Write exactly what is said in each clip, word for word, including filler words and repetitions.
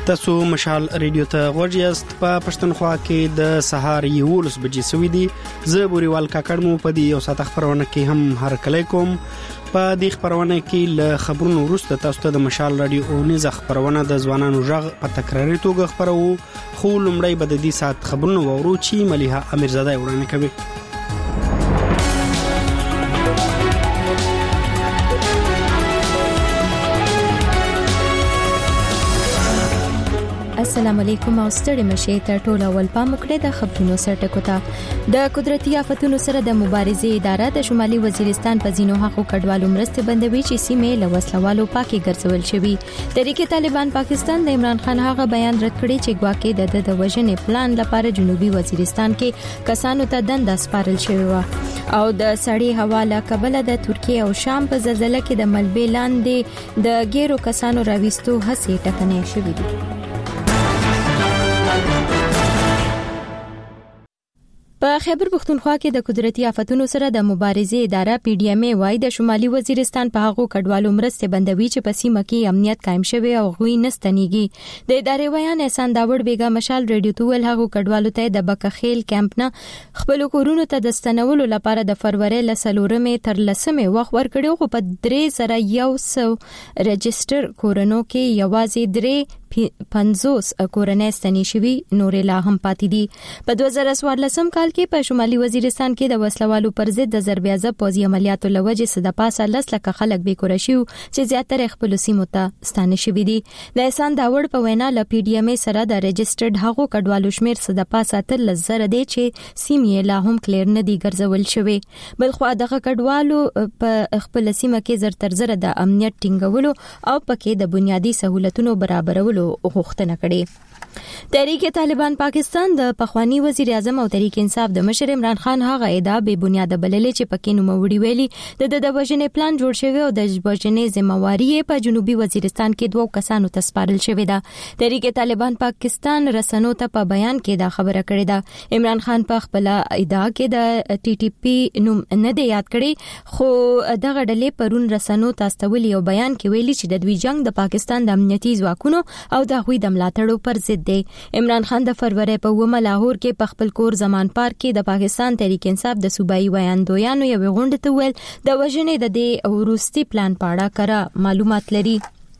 تاسو مشال رادیو ته غوږ یاست. په پښتونخوا کې د سهار یولس بجې سوي دي. زه بوريوال کاکړ مو په دې یو ساعت خبرونه کې هم هر کله کوم. په دې خبرونه کې له خبرونو وروسته تاسو ته د مشال رادیو او نيز خبرونه د ځوانانو ژغ په تکراري توګه خبرو. خو لومړی به د دې ساعت خبرونه وورو چې مليحه امیرزاده وړاندې کوي. السلام علیکم او ستړي مشه تر ټولو ول پام وکړئ د خبرونو سرټکو ته. د قدرتي آفتونو سره د مبارزې اداره د شمالي وزیرستان په ځینو حقوقو کډوالو مرسته بندوي چې سیمې له وسلوالو پاکي ګرځول شوی. تحریک طالبان پاکستان د عمران خان هغه بیان رد کړی چې ګواکې د د وژنې پلان لپاره جنوبي وزیرستان کې کسانو ته دنده سپارل شوی و. او د سړی حواله کبله د ترکیه او شام په زلزلې کې د ملبې لاندې د ګیرو کسانو راويستو هڅې ټکنۍ شوې دي. په خیبر پختونخوا کې د قدرتي آفتونو سره د مبارزې اداره پی ډی ایم ای وايي د شمالي وزیرستان په هغو کډوالو مرسته بندوي چې په سیمه کې امنیت قائم شوی او غوي نستنیږي. د ادارې ویان احسان داوړ بیګا مشال رادیو تول هغو کډوالو ته د بکخیل کیمپ نه خپل کورونو ته د ستنولو لپاره د فروری لسلورمې تر لسمې وخت ورکړو. خو په درې زره یو سو رجستر کورونو کې یوازې درې پنځوس کورنۍ ستنې شوي نورې لا هم پاتې دي. په دوه زره څوارلسم کال کې په شمالي وزیرستان کې د وسلوالو پر ضد د ضربیازه پوځي عملیاتو لوجې صد پاسه لس لکه خلک بې کور شي چې زیاتره خپل سیمو ته ستانه شوي دي. د احسان داوړ په وینا ل پی ډی ایم ای سره د رجسترډ هغو کډوالو شمیر صد پاسه تر لزر دي چې سیمې لا هم کلیر نه دي ګرځول شوی. بل خو دغه کډوالو په خپل سیمه کې زر تر زر د امنیت ټینګولو او پکې د بنیادی سہولتونو برابرولو غوښتنه کړې. تحریک طالبان پاکستان د پخوانی وزیر اعظم او تحریک انصاف د مشر عمران خان هغه ادعا به بنیاد بللې چې پکې نو وړي ویلي د د وژنې پلان جوړ شوی او د وژنې ذمہواری په جنوبي وزیرستان کې دوه کسانو ته سپارل شوی ده. تحریک طالبان پاکستان رسنو ته په بیان کې دا خبره کړې ده. عمران خان په خپل ادعا کې د ټي ټي پی نوم نه دی یاد کړی، خو دغه ډلې پرون رسنو ته استول یو بیان کې ویلي چې د دوی جنگ د پاکستان د امنیتي ځواکونو او د هغوی د ملاتړو پر ضد دی. عمران خان د فروری په ومه لاهور کې په خپل کور زمان پارک کې د پاکستان تحریک انصاف د صوبایي ویاندویانو یو غونډه ته ویل د وژنې د دې وروستي پلان په اړه کره معلومات لري.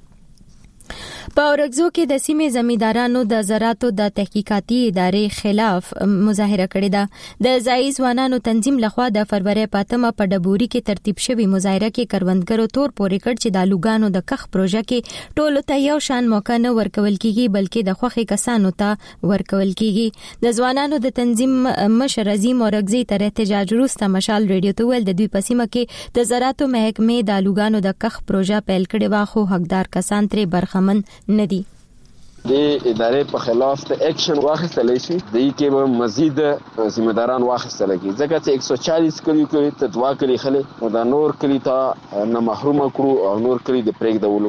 په اورګزو کې د سیمې زمیندارانو د زراعتو د تحقیقاتي ادارې خلاف مظاهره کړې ده. د ځایي ځوانانو تنظیم لخوا د فروری پاتمه په ډبوري کې ترتیب شوی مظاهره کې کروندګرو تور پورې کړ چې د لوګانو د کخ پروژه کې ټولو ته یو شان موقع نه ورکول کیږي بلکې د خوخي کسانو ته ورکول کیږي. د ځوانانو د تنظیم مشر عظیم اورګزي تر احتجاج وروسته مشال رادیو ته ول د دوی په سیمه کې د زراعتو محکمې د لوګانو د کخ پروژه پیل کړې و، خو حقدار کسان ترې برخمن ندي. د ادارې په خلاف ته اکشن واخیستل شي، د یې به مزید ذمہداران واخیستل کیږي ځکه چې یک سو چالیس کلی کې ته دوا کلی خلې دا نور کلی ته نه محروم کړو او نور کلی د پرېږدولو.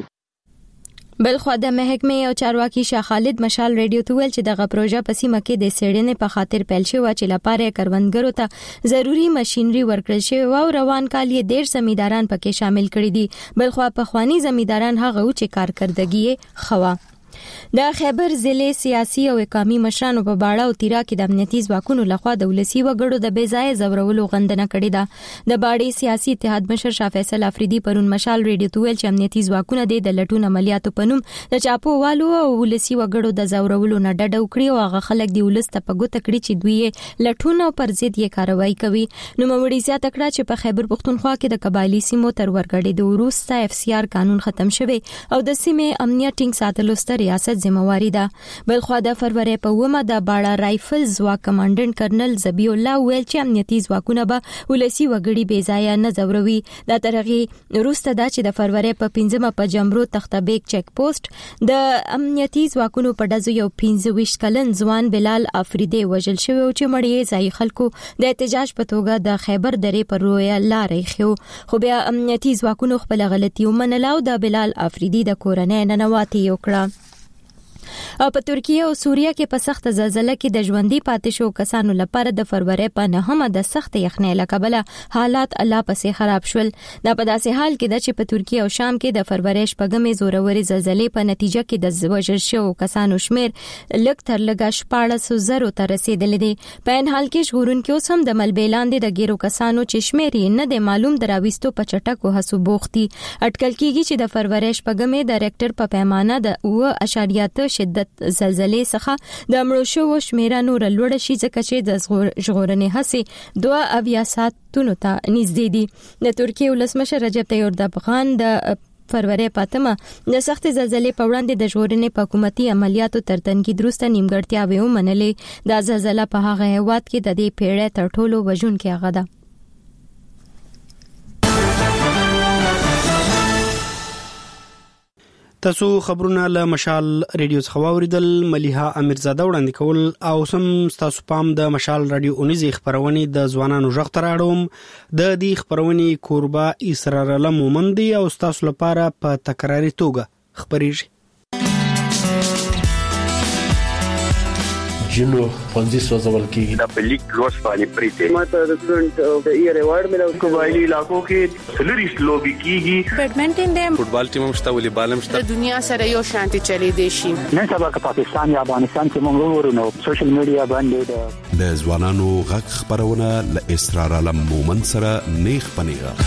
بل خو د محکمې او چارواکي شاه خالد مشال رادیو ته ویل چې دغه پروژه په سیمه کې د سړنې په خاطر پیل شوی چې لپاره کروندګرو ته ضروری ماشينري ورکړل شوی او روان کال یې ډېر زمینداران پکې شامل کړي دي. بل خو په خواني زمینداران هغه چې کارکردګي خوا د خیبر ضلع سیاسي او اقامي مشرانو په باړه او تیرا کې د امنیتي ځواکونو لخوا د ولسی وګړو د بېځای زورولو غندنه کړې ده. د باړې سیاسي اتحاد مشر شاه فیصل افریدي پرون مشال رادیو ته ویل چې امنیتي ځواکونه د لټون عملیاتو په نوم د چاپو والو او ولسی وګړو د زورولو نه ډډه وکړي او هغه خلک دی ولست په ګوته کړی چې دوی لټون او پر ضد یې کاروایی کوي. نو مړی زیاته کړه چې په خیبر پختونخوا کې د قبایلی سیمو تر ورګړې د وروسته اف سی آر قانون ختم شوی او د سیمې امنیت ټینګ ساتلو ستر ریاست ذمہواری ده. بل خو د فروری په ومه د باړه رایفل ځواک کمانډنټ کرنل زبی الله ویل چې امنیتي ځواکونه به ولسی وګړي بې ځای نه زوروي. د ترغي وروسته دا چې د فروری په پنځمه په جمرو تختبیک چیک پوسټ د امنیتي ځواکونو په دزو یو پنځه ویشت کلن ځوان بلال افریدي وژل شوی او چې مړی ځای خلکو د احتجاج په توګه د خیبر درې پر رویا لارې خو خو بیا امنیتي ځواکونو خپل غلطي ومنله او د بلال افریدي د کورنۍ ننواتي وکړه. او په ترکیه او سوریه کې په سخت زلزلہ کې د ژوندۍ پاتې شو کسانو لپاره د فروری په نهمه د سخت یخنۍ له کبله حالات الله پسې خراب شول. دا په داسې حال کې ده چې په ترکیه او شام کې د فروری شپږمې زوروري زلزلې په نتیجه کې د وژل شوو کسانو شمیر لږ تر لږه شپاړس زرو ته رسیدلی دی. په ان حال کې ژغورونکي اوس هم د ملبې لاندې د ګیرو کسانو چې شمیر یې نه دی معلوم د راویستو په چټکو هڅو بوخت دي. اټکل کېږي چې د فروری شپږمې د ریکټر په پیمانه د اوه اعشاریه اته شدت زلزلې څخه د مړو شوو شمیره نور لوړه شي ځکه چې د ژغورنې هڅې دوه اویا ساعتونو ته نږدې دي. د ترکیې ولسمشر رجب طیب اردوغان د فروری پاتمه د سخت زلزلې په وړاندې د ژغورنې په حکومتي عملیاتو تر تنقید وروسته نیمګړتیاوې ومنلې. دا زلزلہ په هغه هیواد کې د دې پیړۍ تر ټولو وژونکې هغه ده. تاسو خبرونه له مشال ریډیو څخه واوریدل. ملیحه امیرزاده وړاندې کول او سم تاسو پام د مشال رادیو اونیزې خبرونه د ځوانانو ژغ تر اړوم. د دې خبرونه کوربه اسرار الله مومندي او تاسو لپاره په تکراری توګه خبريږي. جنو پنځه سوځول کېږي د پلیک لوس باندې پریته ماته د سټډنټ د ایئر ایوارډ ملو قبایلی علاقو کې سلریس لوبي کیږي. بیډمنټن دی، فوټبال ټیم هم شته، والیبال هم شته. د دنیا سره یو شانتي چلی دی شي. نن سبا که پاکستان یا افغانستان کې موږ ورونو سوشل میډیا باندې د ځوانانو غږ خبرونه ل اسرار علم مومن سره نیخ پنیغه.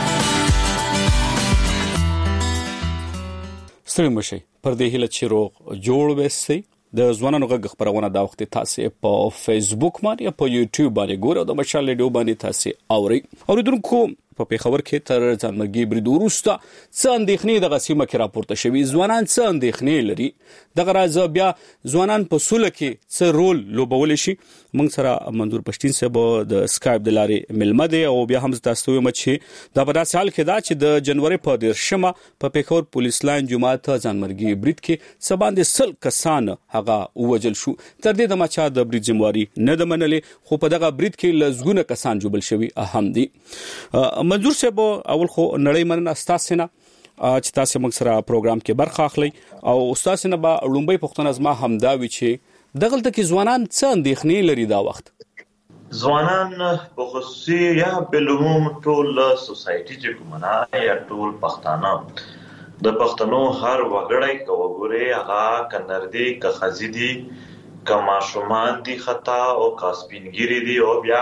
ستړي مشي پر دې هله چې روغ جوړ وسي. د ځوانانو غږ خبرونه دا وخت تاسو په فیسبوک باندې یا په یوټیوب باندې ګورئ او د مشال ریډیو باندې تاسو اورئ. اوریدونکو په پیښور کې تر ځانمرګي برید وروسته څه اندېښنې د غسیمه کې راپورته شوي. ځوانان څه اندېښنې لري؟ دغه راز بیا ځوانان په سوله کې څه رول لوبولی شي. موږ سره منظور پښتين صاحب د سکایپ د لارې ملمه دی او بیا هم تاسو یم چې دا په داسې حال کې دا چې د جنوري په دیرشمه په پیښور پولیس لاین جمعه ته ځانمرګي برید کې سباندې سل کسان هغه ووجل شو. تر دې د ماچا د برید ذمہواری نه د منلې، خو په دغه برید کې لزګونه کسان جوړل شوي اهم دي. منظور صاحب اول خو نړۍ مننه تاسو نه چې تاسو موږ سره پروګرام کې برخه اخلي او استاد نه به لومبي پښتون ازما همدا وی چې دغلته کې ځوانان څه اندېښنې لري دا وخت. ځوانان په خصوصي یا بلوم ټول سوسایټي چې کومه یا ټول پښتانه د پښتنو هر وګړی کوګوري هغه کنردي که خزيدي که ماشومان دي خطا او کاسپینګيري دي او بیا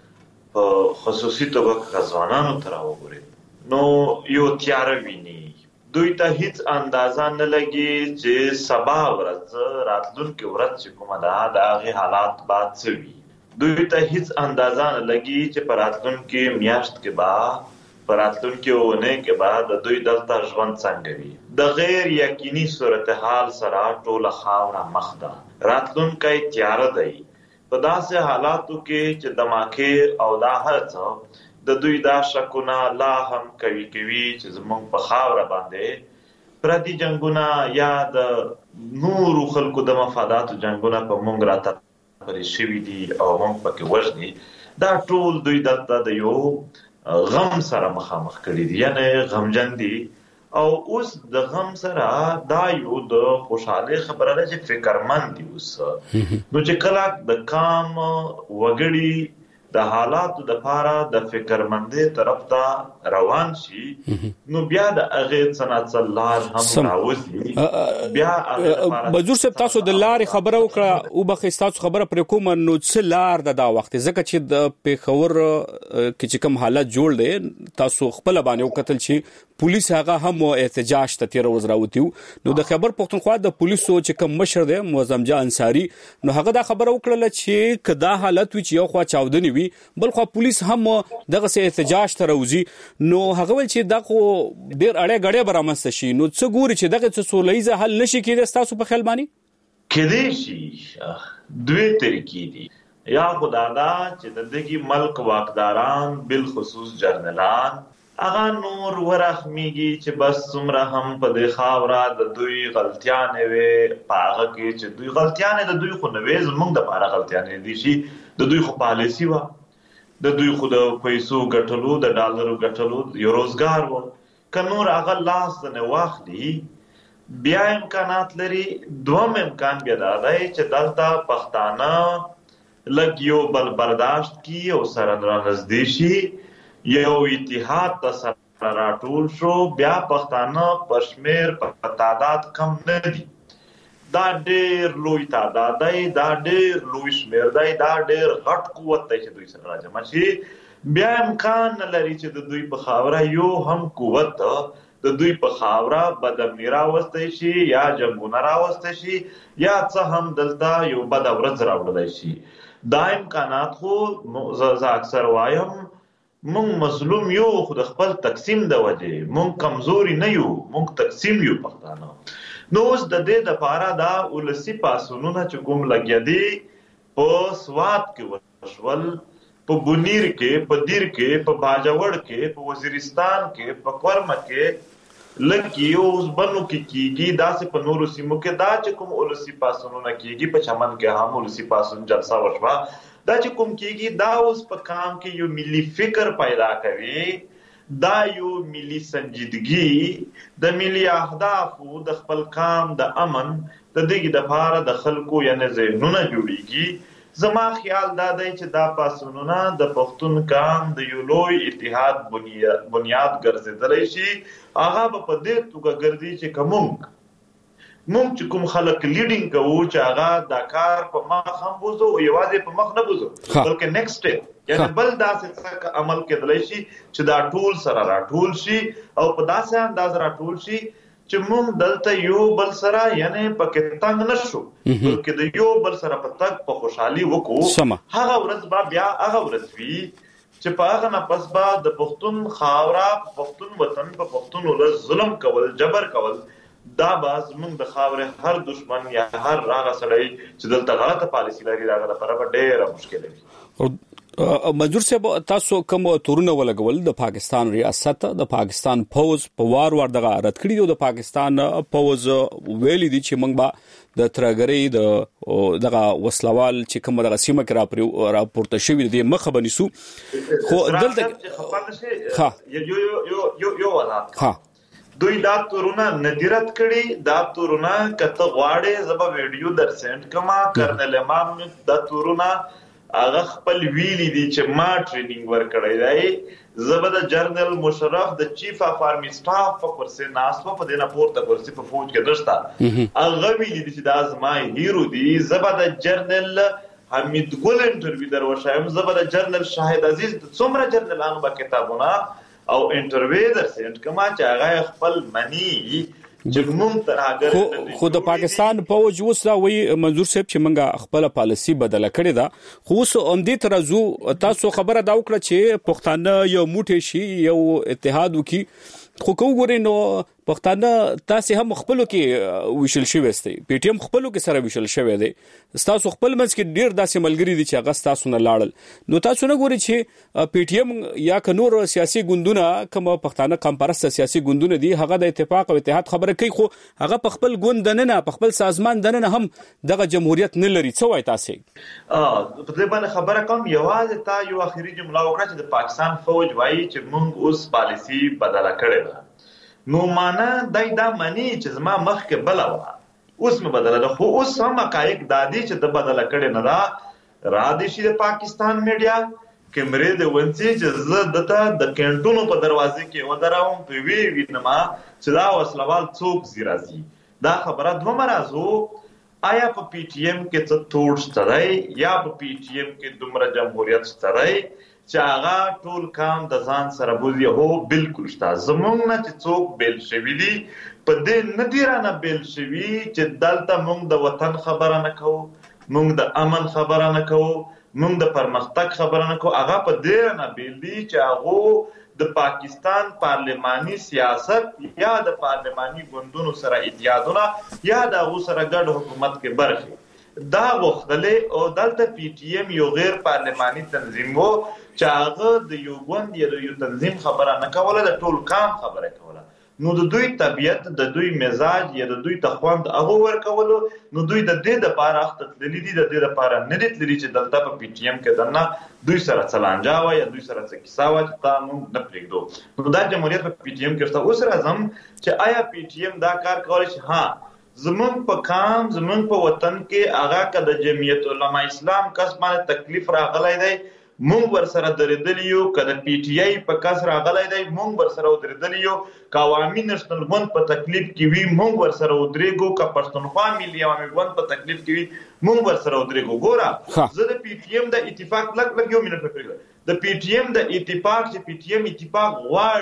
خصوصي توګه ځوانانو تر وګوري نو یو تیار ویني. دوی ته هیڅ اندازه نه لګي چې سبا ورځ راتلونکي ورځ کومه ده د هغه حالات بعد څه وي. دوی ته هیڅ اندازه نه لګي چې پر راتلونکي میاشت کې با پر راتلونکي ونه کې بعد دوی دلته ژوند څنګه وي. د غیر یقیني صورتحال سره ټول خاوره مخ ده. راتلونکي تیار دی. په داسې حالاتو کې چې دماغه او دا هڅه د دوی دا شکونه لا هم کوي کوي چې زموږ په خاوره باندې پردي جنگونه یا د نور خلکو د مفاداتو جنگونه په مونږ راته پرې شوي دي او مونږ پکې وژني. دا ټول دوی دلته د یو غم سره مخامخ کړي دي، یعنی غمجن دي او اوس د غم سره دا یو د خوشاله خبره ده چې فکرمند دي اوس. نو چې کله د کام وګړي د حالاتو د پاره د فکرمندۍ طرف ته روان شي نو بیا د هغه صنعتلار هم راوځي. بیا بجور صاحب تاسو د لارې خبره وکړه او بخې تاسو خبره پر کوم نو څه لار د دا وخت ځکه چې د پیښور کې چې کوم حالت جوړ دی تاسو خپل باندې وکتل چې پولیس هغه هم احتجاج ته تیر ورځ راوتیو. نو د خبر پښتونخوا د پولیسو چې کوم مشر دی معظم جان انصاری نو هغه دا خبره وکړه چې کدا حالت وی چې یو خوا چاودنی وي بل خو پولیس هم دغه سه احتجاج ته راوځي. نو هغه ول چې دغه ډیر اړه غړې برامسته شي نو څه ګوري چې دغه څه سولېزه حل نشي کېدای تاسو په خیال باندې کېدای شي. دوی طریقې دي یا خدادا چې د دغه ملک واکداران بل خصوص جرنلان اغه نور ورخمیږي چې بس څومره هم په د خاورا د دوی غلطیانه وي پاغه کې چې دوی غلطیانه د دوی خو نوې زمونږ د پاره غلطیانه دي شي د دوی خو پالیسی و د دوی خو د پیسو ګټلو د ډالرو ګټلو یو روزګار و ک نور اغه لاس نه واخلي بیا امکانات لري. دوم امکان بیا دا دی چې دلته پښتانه لږ یو بل برداشت کی او سره رانږدې شي، یو اتحاد ته سره راټول شو. بیا پښتانه په شمېر په تعداد کم نه دي، دا ډېر لوی تعداد دی، دا ډېر لوی شمېر دی، دا ډېر غټ قوت دی چې دوی سره راجمع شي. بیا امکان نه لري چې د دوی په خاوره یو هم قوت د دوی په خاوره بدامني راوستی شي یا جنګونه راوستی شي یا څه هم دلته یو بده ورځ راوړلی شي. دا امکانات خو زه اکثر وایم مونږ مظلوم یو، خو د خپل تقسیم د وجې مونږ کمزوري نه یو، مونږ تقسیم یو پښتانه. نو اوس د دې دپاره دا ولسي پاڅونونه چې کوم لګېدي په سوات کې وشول، په بونیر کې، په دیر کې، په باجوړ کې، په وزیرستان کې، په کورمه کې، لکه یو اوس بنو کې کېږي، داسې په نورو سیمو کې دا چې کوم ولسي پاڅونونه کېږي، په چمن کې هم ولسي پاڅون جلسه وشوه، دا چې کوم کېږي دا اوس په کام کې یو ملي فکر پیدا کوي، دا یو ملي سنجیدګي د ملي اهدافو د خپل کام د امن د دې دپاره د خلکو یعنې ذهنونه جوړیږي. زما خیال دا دی چې دا پاڅونونه د پښتون کام د یو لوی اتحاد بنیاد ګرځېدلی شي. هغه به په دې توګه ګرځي چې که موږ موږ چې کوم خلک لیډینګ کوو چې هغه دا کار په مخ هم بوزو، یوازې په مخ نه بوزو بلکې نیکسټ سټیپ یعنې بل داسې څه عمل کېدلی شي چې دا ټول سره راټول شي او په داسې انداز راټول شي چې موږ دلته یو بل سره یعنې پکې تنګ نه شو، بلکې د یو بل سره په تګ په خوشحالي وکړو. هغه ورځ به بیا هغه ورځ وي چې په هغه نه پس به د پښتون خاوره، په پښتون وطن، په پښتون ولس ظلم کول، جبر کول، دا به زموږ د خاورې هر دشمن یا هر هغه سړی چې دلته غلطه پالیسي لري د هغه لپاره به ډېره مشکله وي. منظور صاحب، تاسو کوم تورونه ولګول د پاکستان ریاست د پاکستان پوز په وار وار دغه رد کړی دی. د پاکستان پوز ویلي دي چې موږ به د ترګری د دغه وسلوال چې کوم دغه سیمه کې راپورته شوی دی مخه بنیسو. خو دلته ها یو یو یو یو ولات ها دوی دا تورونه ندیرت کړي. دا تورونه کته غواړي زبا ویډیو در سند کما کرنل امام دا تورونه هغه خپل ویلي دي چې ما ټریننګ ورکړی دی. زه به د جنرال مشرف د چیف اف آرمی سټاف په کرسي ناست په دې نه پورته کرسي په فوج کې نشته، هغه ویلي دي چې دا زما هیرو دي. زه به د جنرال حمید ګل انټرویو در وشایم، زه به د جنرال شاهد عزیز د څومره جنرالانو به کتابونه او انټرویو در سند کما چې هغه خپل منی خو خو د پاکستان پوج اوس دا وی منظور صاحب چې منګه خپل پالیسی بدله کړې ده. خو اوس اومدې ترازو تاسو خبره دا وکړه چې پښتانه یو موټی شي، یو اتحاد وکي. خو کو ګورې نو پښتانه تاسو هم خپلو کې وشل شوی استي، پی ټی ایم خپلو کې سره وشل شوی دی، تاسو خپل منځ کې ډیر داسې ملګری دي چې هغه تاسو نه لاړل. نو تاسو نه ګوري چې پی ټی ایم یا ک نور سیاسي ګوندونه کوم پښتانه کم پرسته سیاسي ګوندونه دي هغه د اتفاق او اتحاد خبره کوي، خو هغه په خپل ګوند نه په خپل سازمان دنه هم دغه جمهوریت نه لري. څه وای تاسو؟ اه په دې باندې خبره کوم. یوازې تا یو اخیری جمله وکړه چې د پاکستان فوج وایي چې موږ اوس پالیسی بدله کړې ده. نو معنا دای دا معنی چې زما مخکې بل و اوس مې بدله ده، خو اوس هم حقایق دادي چې د بدله کړې نه ده. را دي شي د پاکستان میډیا کیمرې د ونڅي چې زه دته د کینټونو په دروازې کې ودراوم په وی وینما چې دا وسلوال څوک زیرازي. دا خبره دوه مرزو آیا په پی ټی ایم کې څه توړ شته یا په پی ټی ایم کې دومره جمهوریت شته چې هغه ټول کام د ځان سره بوزي؟ هو بالکل شته. زمونږ نه چې څوک بیل شوي دي په دې نه دي رانه بیل شوي چې دلته مونږ د وطن خبره نه کوو، مونږ د امن خبره نه کوو، مونږ د پرمختګ خبره نه کوو. هغه په دې نه بیل دي چې هغه د پاکستان پارلماني سیاست یا د پارلماني ګوندونو سره اتحادونه یا د هغو سره ګډ حکومت کې برخې دا غوښتلې. او دلته پی ټی ایم یو غیر پارلماني تنظیم و چې هغه د یو ګوند یا د یو تنظیم خبره نه کوله، د ټول کام خبره کوله. نو د دوی طبيعت د دوی مزاج یا د دوی تخواند هغه ورکولو نو دوی د دې د پاره اخت تللی دي د دې د پاره نه دي تللی چې دلته په پی ټی ایم کې دنه دوی سره چلانجا و یا دوی سره څه کیسه و چې تا نو نه پریږدو نو دا جمهوریت په پی ټی ایم کې ورته اوس راځم چې آیا پی ټی ایم دا کار کوي چې ها زمون په کام زمون په وطن کې هغه کده جمعیت علما اسلام کس باندې تکلیف راغلی دی مونږ ور سره درېدلیو کده پی ټی آی په کس راغلی دی مونږ ور سره درېدلیو قوامي نېشنل ګوند په تکلیف کې وی مونږ ور سره درېګو کا پښتونخوا ملي عوامي ګوند په تکلیف کې وی مونږ ور سره درېګو ګوره زه د پی ټی ایم د اتفاق لګ لګ یو منټ پکړم د پی ټی ایم د اتفاق چې پی ټی ایم اتفاق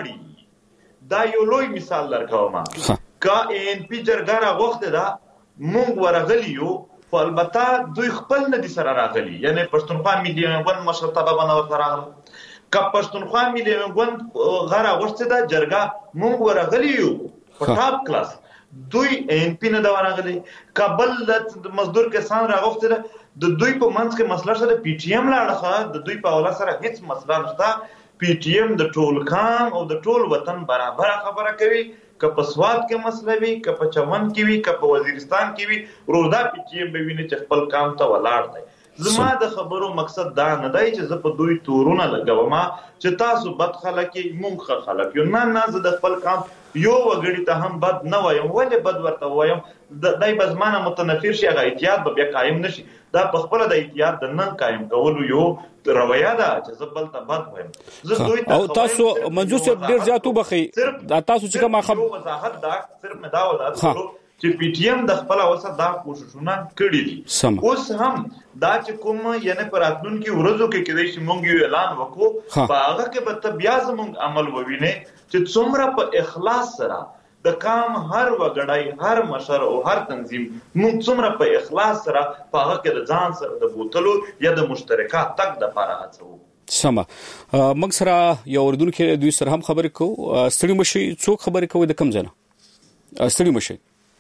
غواړي دا یو لوی مثال درکوم کا ان پی جرګه غوښته دا مونږ ورغلیو خو البته دوی خپل نه دي سره راغلي یعنی پښتونخوا ملي ګوند مشرتابه باندې راغله که پښتونخوا ملي ګوند غره غوښته دا جرګه مونږ ورغلیو په ټاپ کلاس دوی ان پی نه دا ورغلي کابل د مزدور کسان راغوښته د دوی په منځ کې مسله سره پی ټی ایم لاړه د دوی په اوله سره هیڅ مسله نشته پی ټی ایم د ټول کام او د ټول وطن برابر خبره کوي که په سواد کې مسله وي که په چمن کې وي که په وزیرستان کې وي رودا پی ټی ایم به ویني چې خپل کام ته ولاړ دی زما د خبرو مقصد دا نه دی چې زه په دوی تورونه لګوم چې تاسو بد خلک مونږ ښه خلک یو نه نه زه د خپل کام یو وګړي ته هم بد نه وایم ولې بد ورته وایم دای بزمانه متنفر شي هغه احتیاط به بیا قائم نشي دا په خپل د احتیاط د نن قائم کولو یو رویه ده چې زبل ته بد وایم زه دوی ته او تاسو منځو صاحب ډیر زیاتو بخي دا تاسو چې کومه خبره وضاحت دا صرف مې دا وضاحت کړو چې پی ټی ایم د خپل اوسه دا کوششونه کړی دي اوس هم دا چې کوم یعنی پر راتلونکي ورځو کې کېدای شي مونږ یو اعلان وکړو په هغه کې به بیا زموږ عمل وویني چې څومره په اخلاص سره د کام هر وګړی هر مشر او هر تنظیم موږ څومره په اخلاص سره په هغه کې د ځان سره د بوتلو یا د مشترکات تک د لپاره هڅو سما موږ سره یو اردن کې دوی سره هم خبرې کوو ستړي مشي څوک خبرې کوي د کم ځنه ستړي مشي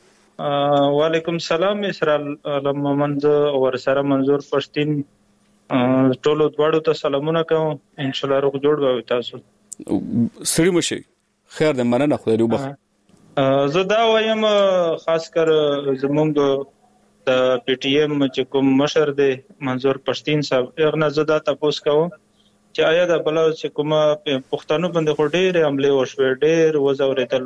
وعلیکم السلام اسرائیل لممند ور سره منظور پښتين ټولو دواړو ته سلامونه کوم ان شاء الله روغ جوړ به تاسو ستړي مشي خیر دې مننه خو دې وبخ زه دا وایم خاص کر زمونږ د پی ټی ایم چې کوم مشر دی منظور پښتين صاحب هغه نه زه دا تاسو کوم چې آیا د بل چې کومه پښتنو باندې خو ډېر عمله وشو ډېر وزورېدل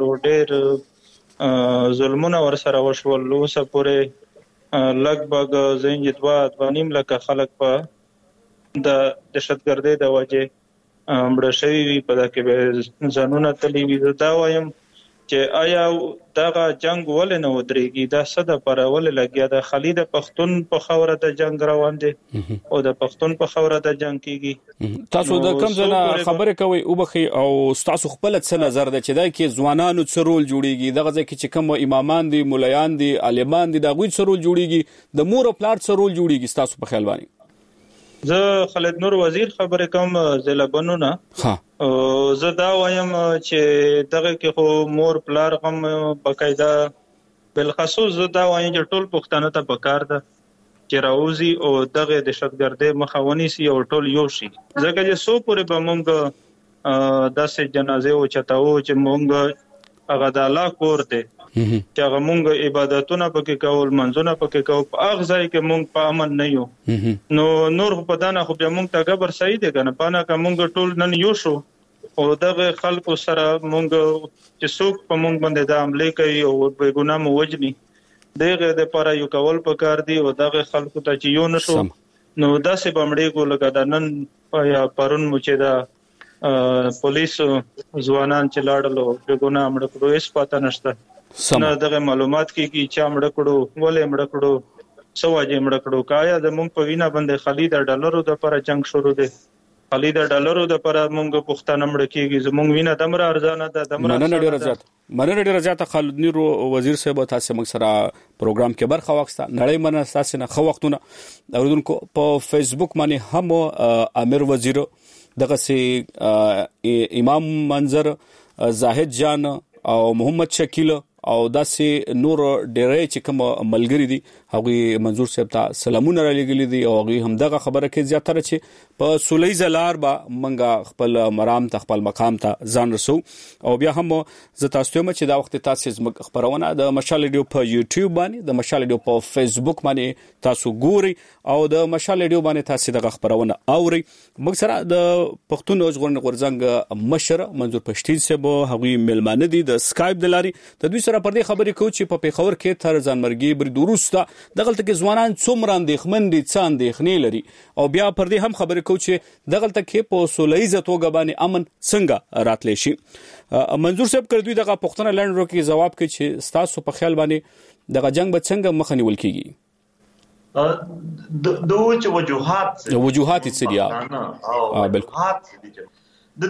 ډېر ظلمونه ور سره وشول اوس پورې لګبګ زنجید واد ونیم لکه خلک په د دهشتګردۍ د وجه مړ شوی په دغه کې ځانونه تللی وي دا وایم چې آیا دغه جنگ ولې نه ودرېږي دا صد پر ول لګیا د خالد پښتون په خوره د جنگ روان دي او د پښتون په خوره د جنگ کیږي تاسو د کوم ځای خبره کوي او بخي او تاسو خپل څه نظر ده چې دا کې ځوانانو څه رول جوړیږي دغه ځکه چې کوم امامان دي مولایان دي عالمان دي دا غوي څه رول جوړیږي د مور او پلار څه رول جوړیږي تاسو په خیال باندې زه خالد نور وزیر خبرې کوم ضلع بنونه ها زه دا وایم چې دغه کې خو مور پلار هم بقاعده بل خصوص زه دا وایم چې ټول پښتانه ته پکار ده چې راوځي او دغه دهشتګردۍ مخاوني سي او ټول یو شي ځکه چې سو پورې به مونږ داسې جنازې او چتاو چې مونږ هغه د الله کور دی چې هغه مونږ عبادتونه پکې کول منځونه پکې کول په هغه ځای کې مونږ په امن نه یو نو نور په دانه خو بیا مونږ ته خبر صحیح دی کنه پانه که مونږ ټول نن یو شو او دغه خلکو سره مونږ چې څوک په مونږ باندې د عمله کوي او به ګناه مو وجني دغه د لپاره یو کول پکار دی او دغه خلکو ته چې یو نشو نو داسې بمړې کو لګا د نن یا پرون مو چې دا پولیس ځوانان چې لاړلو به ګناه مړ کړو هیڅ پته نشته نه دغه معلومات کې چې چا مړ کړو ولې مړ کړو سواجه مړ کړو کایا د مونږ په وینا باندې خالد ډالرو د لپاره جنگ شروع دی خالد ډالرو د لپاره مونږ پښتانه مړ کېږي زمونږ وینا دمر ارزانه ده دمر مننه ډیر زیات مننه ډیر زیات خالد نور وزیر صاحب تاسو موږ سره پروګرام کې برخه واخسته نړۍ مننه تاسو نه خو وختونه اوردونکو په فیسبوک باندې هم امیر وزیر دغه سي امام منظر زاهد جان او محمد شکیل او داسې نور ډېرې چې کوم ملګری دي هغه منظور صاحب ته سلامونه را لګلې دي او هغه هم دغه خبره کې زیاتره چې په سولې زلار با منګه خپل مرام ته خپل مقام ته ځان رسو او بیا هم زه تاسو ته چې دا وخت تاسو زموږ خبرونه د مشال ریډیو په یوټیوب باندې د مشال ریډیو په فیسبوک باندې تاسو ګوري او د مشال ریډیو باندې تاسو دغه خبرونه اوري. موږ سره د پښتون ژغورنې غورځنګ مشر منظور پښتین صاحب هغه ملمانه دي د سکایپ د لاري د دوی سره پر دې خبرې کوي چې په پیښور کې تر ځانمرګي بر دوروسته دغلت کې ځوانان څومره اندېښمن دي څه اندېښنې لري او بیا پر دې هم خبرې کوي چې دغلت کې په سولېزه توګه باندې امن څنګه راتلی شي. منظور صاحب کړ دوی دغه پښتنه لاندې کې جواب کوي چې تاسو په خیال باندې دغه جنگ به څنګه مخ نیول کیږي؟ د دوه چې وجوهات وجوهات څه دي؟ اه بالکل د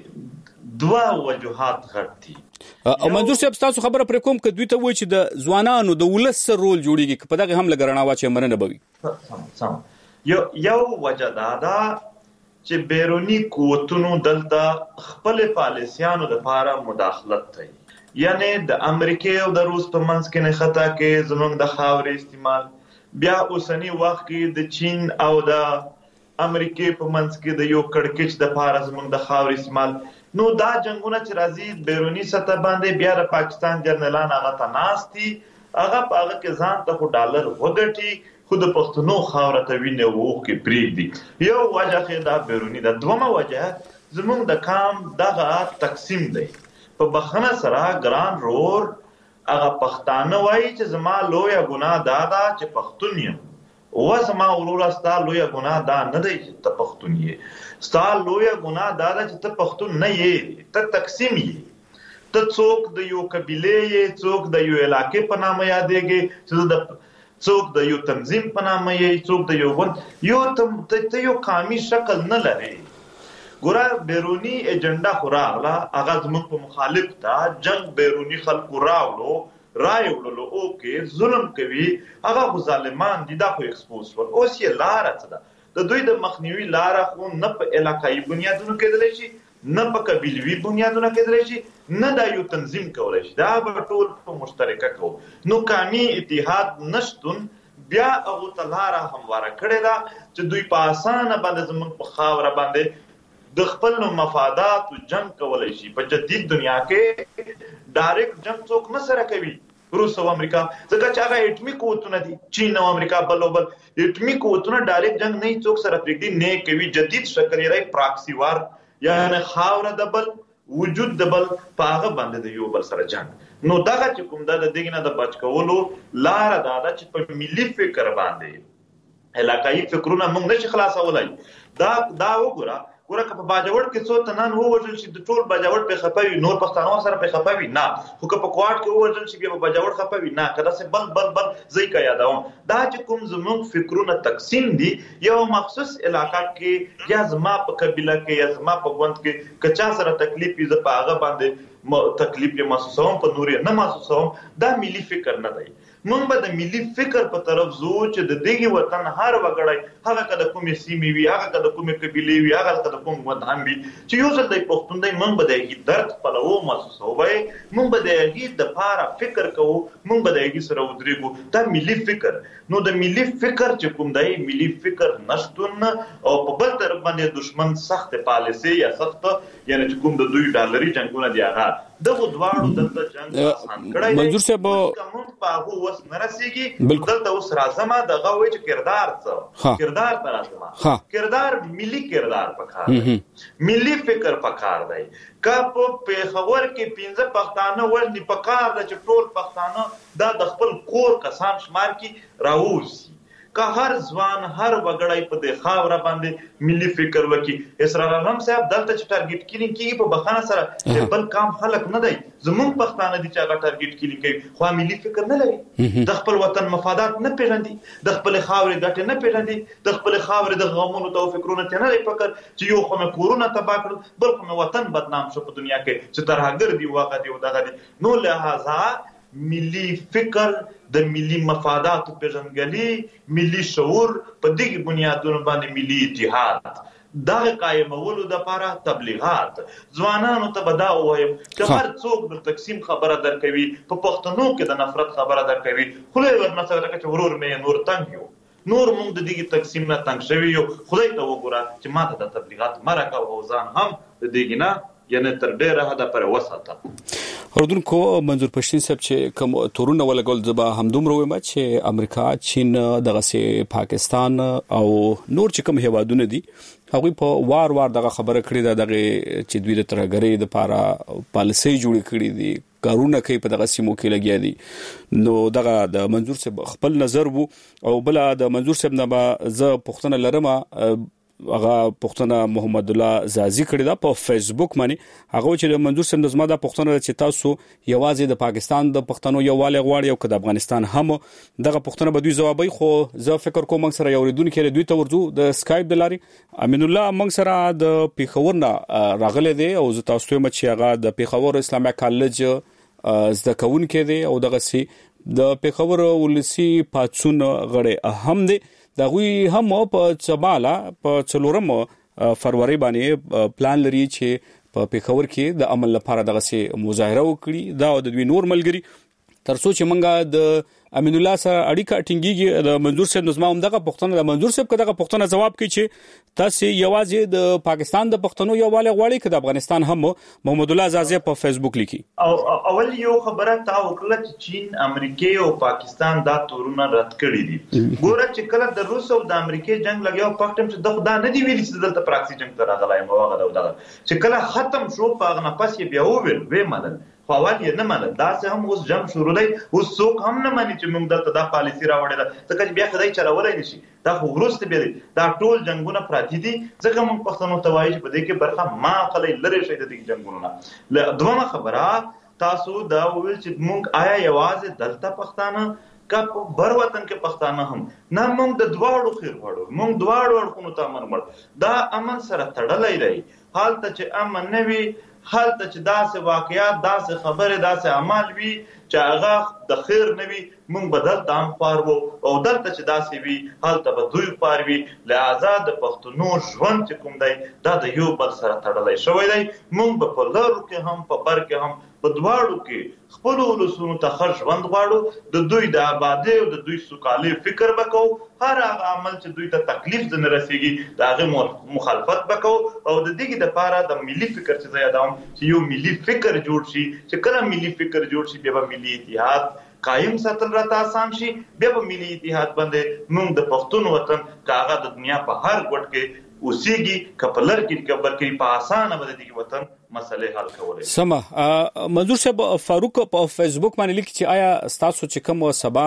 دغه دوا وجوهات غټي او منظور صاحب تاسو خبره پر کوم ک دوی ته وای چې د ځوانانو د ولس رول جوړیږي په دغه هم لګرنا واچې مرنه بوي. سم سم یو یو وجدادا چې بیرونی قوتونو دلته خپل پالیسیانو د لپاره مداخلت کوي، یعنی د امریکا او د روس په منځ کې نه خطا کې زمونږ د خاورې استعمال، بیا اوسنی وخت کې د چین او د امریکا په منځ کې د یو کڑکچ د لپاره زمونږ د خاورې استعمال. نو دا جنگونه چې راځي بیرونی سطح باندې بیا د پاکستان جنرالان هغه تناستي هغه په هغه کې ځان ته خو ډالر وګټي خود پښتنو خاوره ته وینه وو کې پریږدي. یو وجه کې دا بیرونی ده. دومره وجه زمونږ د کام دغه تقسیم دی په بخنه سره ګران رور هغه پښتانه وایي چې زما لویه ګناه دا ده چې پښتون یم و زما ورور ستا لویه ګناه دا نه دی چې ته پښتون یې، ستا لویه ګناه دا ده چې ته پښتون نه یې، ته تقسیم یې، ته څوک د یو قبیلې یې، څوک د یو علاقې په نامه یادېږي، چې د څوک د یو تنظیم په نامه یې، څوک د یو غوند یو ته یو قومي شکل نه لري. ګوره بیرونی ایجنډا خو راغله هغه زموږ په مخالف ده، جنگ بیرونی خلکو راوړو رای وړلو او کې ظلم کوي هغه خو ظالمان دي، دا خو ایکسپوز ول. اوس یې لاره څه ده؟ د دوی د مخنیوي لاره خو نه په علاقایي بنیادونو کېدلی شي، نه په قبیلوي بنیادونو کېدلی شي، نه دا یو تنظیم کولی شي، دا به ټول په مشترکه کوو. نو قومي اتحاد نشتون بیا هغو ته لاره همواره کړې ده چې دوی په اسانه باندې زموږ په خاوره باندې د خپل مفاداتو جنگ کولی شي. په جدید دنیا کې ډایرکټ جنگ څوک نه سره کوي، روس او امریکا، ځکه چې هغه اټمي قوتونه دي، چین او امریکا بل او بل اټمي قوتونه ډایرکټ جنگ نه څوک سره پرېږدي نه کوي. جدید شکل یې پراکسی وار، یعنی خاوره د بل وجود د بل په هغه باندې د یو بل سره جنگ. نو دغه چې کوم د دغه نه د بچ کولو لار دا ده چې په ملي فکر باندې علاقایي فکرونه موږ نشي خلاصولای. دا دا وګوره ګوره که په باجوړ کې څو تنان ووژل شي د ټول باجوړ په خپوي، نور پښتانه سره په خپوي نه، خو که په کوټ کې ووژل شي بیا په باجوړ خپوي نه، کله سه بل بل بل زئی کا یادوم. دا چې کوم زموږ فکرونه تقسیم دي یو مخصوص علاقہ کې یا زما په قبيله کې یا زما په غوند کې کچا سره تکلیف یې په هغه باندې تکلیف یې محسوسوم، په نور یې نه محسوسوم. دا ملي فکر نه دی. مونږ به د ملي فکر په طرف زو چې د دغه وطن هر وګړی هغه کده کومې سیمې وي، هغه کده کومې قبیلې وي، هغه کده کوم وطن وي چې یو ځل د پښتون دی، مونږ به د درد په لور محسوسوي، مونږ به د هغه د پاره فکر کوو، مونږ به د هغه سره ودرېږو. دا ملي فکر. نو د ملي فکر چې کوم دی ملي فکر نشتون او په بل طرف باندې دشمن سخت پالیسي یا سخت یعنی چې کوم د دوی ډالري جنگونه دی هغه دغه دواړو دلته جنگ آسان کړی. منظور صاحب کوم په هغه وس نرسيږي دلته اوس راځم دغه وای چې کردار څه کردار پر راځم کردار ملي کردار پکار دی، ملي فکر پکار دی. کپ په خبر کې پنځه پښتانه ورني پکار د ټول پښتانه دا د خپل کور کسان شمار کی راوځي که هر ځوان هر وګړی په د خاور باندې ملي فکر وکي. اسرار عالم صاحب دلته چې ټارګټ کینګ کیږي په بخانه سره بل کام خلق نه دی، زمون پښتانه دي چې هغه ټارګټ کینګ کوي خو ملي فکر نه لري، د خپل وطن مفادات نه پیژندي، د خپل خاور ګټه نه پیژندي، د خپل خاور د غمونو تو فکرونه ته نه لري فکر چې یو خو کورونه تباہ کړ بل خو وطن بدنام شو په دنیا کې چې تر هغه دی واقع دی او دغه دی. نو لہذا ملي فکر د ملي مفادات پیژندګلي، ملي شعور په دغه بنیادونو باندې ملي اتحاد دغه قایمولو د لپاره تبلیغات ځوانانو ته به دا ووایم چې هر څوک د تقسیم خبره درکوي په پښتنو کې د نفرت خبره درکوي خوله یې ورنه لکه چې ورور مې نور تنګ یو نور موږ د دې تقسیم نه تنګ شوي یو خدای ته وګوره چې ما ته د تبلیغات مه راکوه او ځان هم د دې نه یعنې تر ډېره حده پورې وساته. اردوونکو منظور پښتین صاحب چې کوم تورونه ولګول زه به همدومره ووایم چې امریکا چین دغسې پاکستان او نور چې کوم هیوادونه دي هغوی په وار وار دغه خبره کړې ده دغه چې دوی د ترهګرۍ دپاره پالیسۍ جوړې کړي دي کارونه کوي په دغه سیمو کې لګیا دي نو دغه د منظور صاحب خپل نظر وو او بله د منظور صاحب نه به زه پوښتنه لرم هغه پوښتنه محمد الله زازي کړې ده په فیسبوک باندې هغه چې د منظور صاحب زما دا پوښتنه ده چې تاسو یوازې د پاکستان د پښتنو یووالی غواړئ او که د افغانستان هم دغه پوښتنه به دوی ځوابوي خو زه فکر کوم موږ سره یو اورېدونکی دی دوی ته ورځو د سکایپ د لارې امین الله موږ سره د پېښور نه راغلی دی او زه تاسو ته وایم چې هغه د پېښور اسلامي کالج زده کوونکی دی او دغسې د پېښور ولسي پاڅون غړی هم دی د هغوی هم په چباله په څلورم فروری باندې پلان لري چې په پېښور کې د عمل لپاره دغسې مظاهره وکړي دا د دوی نور ملګري تر څو چې موږ د امین الله سره اړیکه ټینګېږي د منظور صاحب نظما هم دغه پوښتنه د منظور صاحب که دغه پوښتنه ځواب کوي چې تاسې یوازې د پاکستان د پښتنو یووالی غواړئ که د افغانستان هم محمد الله زازي په فیسبوک لیکي او اول یو خبره تا وکړه چې چین امریکې او پاکستان دا تورونه رد کړي دي ګوره چې کله د روس او د امریکې جنگ لګیا پک ټیم چې دغه دا نه دی ویلي چې دلته پراکسي جنگ ته راغلی یم هغه دغه چې کله ختم شو په هغه نفس یې بیا وویل ویې منل خو اول یې نه منل داسې هم اوس جنګ شروع دی اوس څوک هم نه مني چې موږ دلته دا پالیسي راوړې ده ځکه چې بیا خدای چلولی نه شي دا خو وروسته بیا دی دا ټول جنګونه پراته دي ځکه موږ پښتنو ته وایي چې په دې کې برخه ما اخلی لرې شئ د دې جنګونو نه. دویمه خبره تاسو دا وویل چې موږ آیا یوازې دلته پښتانه که په بر وطن کې پښتانه هم نه موږ د دواړو خیر غواړو موږ دواړو اړخونو ته امن غواړو دا امن سره تړلی دی هلته چې امن نه وي هلته چې داسې واقعیات داسې خبرې داسې عمل وي چې هغه د خیر نه وي موږ به دلته هم خوار وو او دلته چې داسې وي هلته به دوی خوار وي لهذا د پښتنو ژوند چې کوم دی دا د یو بل سره تړلی شوی دی موږ به په لرو کې هم په بر کې هم په دواړو کې خپلو ولسونو ته ښه ژوند غواړو د دوی د ابادۍ او د دوی سوکالۍ فکر به کوو هر هغه عمل چې دوی ته تکلیف ځنې رسېږي د هغې مخالفت به کوو او د دې دپاره د ملي فکر چې زه یادوم چې یو ملي فکر جوړ شي چې کله ملي فکر جوړ شي بیا به ملي اتحاد قایم ساتل راته آسان شي بیا به ملي اتحاد باندې موږ د پښتون وطن که هغه د دنیا په هر ګوټ کې اوسېږي که په لر کې که بر کې په اسانه به د دې وطن مسلې حل کولی سمه منظور صاحب فاروق په فیسبوک باندې لیکي چې آیا ستاسو چې کوم سبا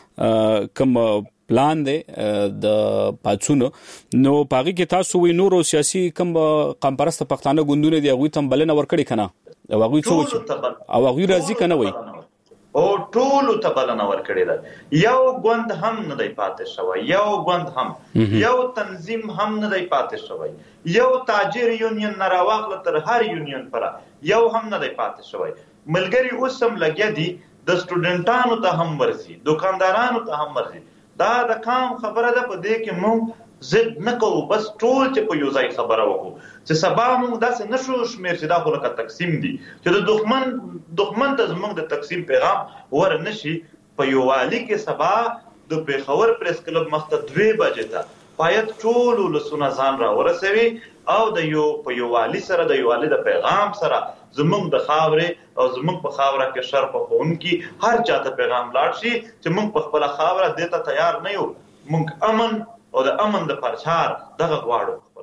کوم پلان دی د پاڅون نو په هغې کې تاسو وایي نورو سیاسي کوم قوم پرسته پښتانه ګوندونه دي هغوی ته هم بلنه ورکړې که نه او هغوی څه وایي او هغوی راځي که نه وایي او ټولو ته بلنه ورکړې ده یو ګوند هم نه دی پاتې شوی یو ګوند هم یو تنظیم هم نه دی پاتې شوی یو تاجر یونین نه راواخله تر هر یونین پره یو هم نه دی پاتې شوی ملګري اوس هم لګیا دي د سټوډنټانو ته هم ورځي دوکاندارانو ته هم ورځي دا د کام خبره ده په دې کې موږ ضد نه کوو بس ټول چې په یو ځای خبره وکړو چې سبا موږ داسې نه شو شمېر چې دا خو لکه تقسیم دي چې د دښمن دښمن ته زموږ د تقسیم پیغام ور نه شي په یووالي کې سبا د پېښور پریس کلب مخ ته دوې بجې ته باید ټول ولسونه ځان را ورسوي او د یو په یووالي سره د یووالي د پیغام سره زموږ د خاورې او زموږ په خاوره کې شر پخوونکي هر چا ته پیغام لاړ شي چې موږ په خپله خاوره دې ته تیار نه یو موږ امن او د امن د پرچار دغه غواړو خپل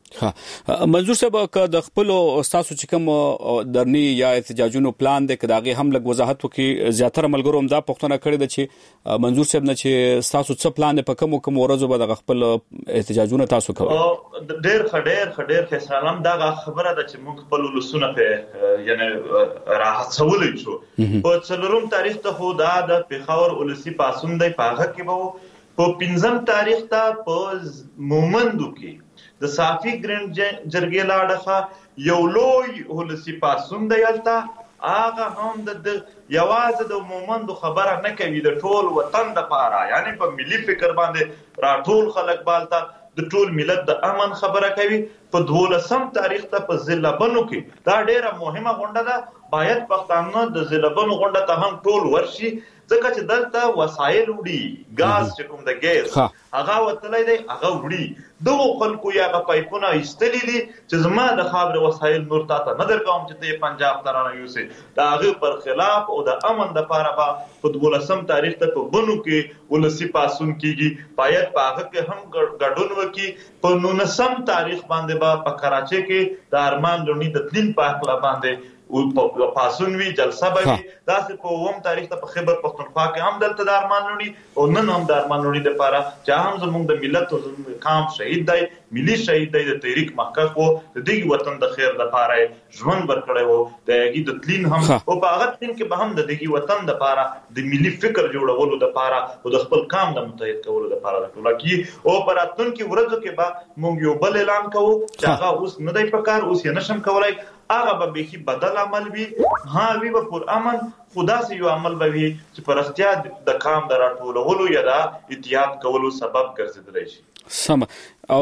ها منظور صاحب که د خپل استادو چې کوم درنی یا احتجاجونو پلان دی که د هغې هم لږ وضاحت وکړي زیاتره ملګرو هم دا پوښتنه کړې ده چې منظور صاحب نه چې ستاسو څه پلان دی په کومو کومو ورځو به دغه خپل احتجاجونه تاسو کوئ ډېر ښه ډېر ښه ډېر ښه سلام دغه خبره ده چې موږ خپل ولسونه پرې یعنې راهڅولی شو په څلورم تاریخ ته خو دا د پېښور ولسي پاڅون دی په هغه کې به په پنځم تاریخ ته په مومندو کې د صافي ګرینډ جرګې له اړخه یو لوی ولسي پاڅون دی هلته هغه هم د یوازې د مومندو خبره نه کوي د ټول وطن دپاره یعنې په ملي فکر باندې راټول خلک به هلته د ټول ملت د امن خبره کوي. په دولسم تاریخ ته په زیلبنو کې دا ډیره مهمه غونډه ده، باید پښتانه د زیلبنو غونډه ته هم ټول ورشي، ځکه چې دلته وسایل وړي، غاز چې کوم د ګیس هغه وتلی دی هغه وړي. دغو خلکو یا هغه پایپونه ایستلي دي چې زما د خاورې وسایل نور تا ته نه درکوم چې ته یې پنجاب ته رانه یوسې. د هغې پر خلاف او د امن دپاره به په دولسم تاریخ ته په بنو کې ولسي پاڅون کېږي، باید په هغه کې هم ګډون وکړي. په نولسم تاریخ باندې به په کراچۍ کې د ارمان لوڼي د تلین په هکله باندې او پاسون وی جلسه به وي. داسې په اووم تاریخ ته په خیبر پښتونخوا کې هم دلته د ارمان لوڼي او نن هم د ارمان لوڼي دپاره چې هم زموږ د ملت او زموږ قام شهید دی، ملي شهید دی، د تحریک محقق و، د دغه وطن د خیر لپاره ژوند ورکړی و، د هغې د تلین هم او په هغه تلین کې به هم د دغه وطن دپاره د ملي فکر جوړولو دپاره او د خپل قام د متحد کولو دپاره راټوله کړي. او په راتلونکي ورځو کې به موږ یو بل اعلان کوو چې هغه اوس نه دی په کار، اوس یې نشم کولی، هغه به بیخي بدل عمل وي، ها وي به پر امن، خو داسې یو عمل به وي چې په رښتیا د قام د راټولولو یا د اتحاد کولو سبب ګرځېدلی شي. سم. او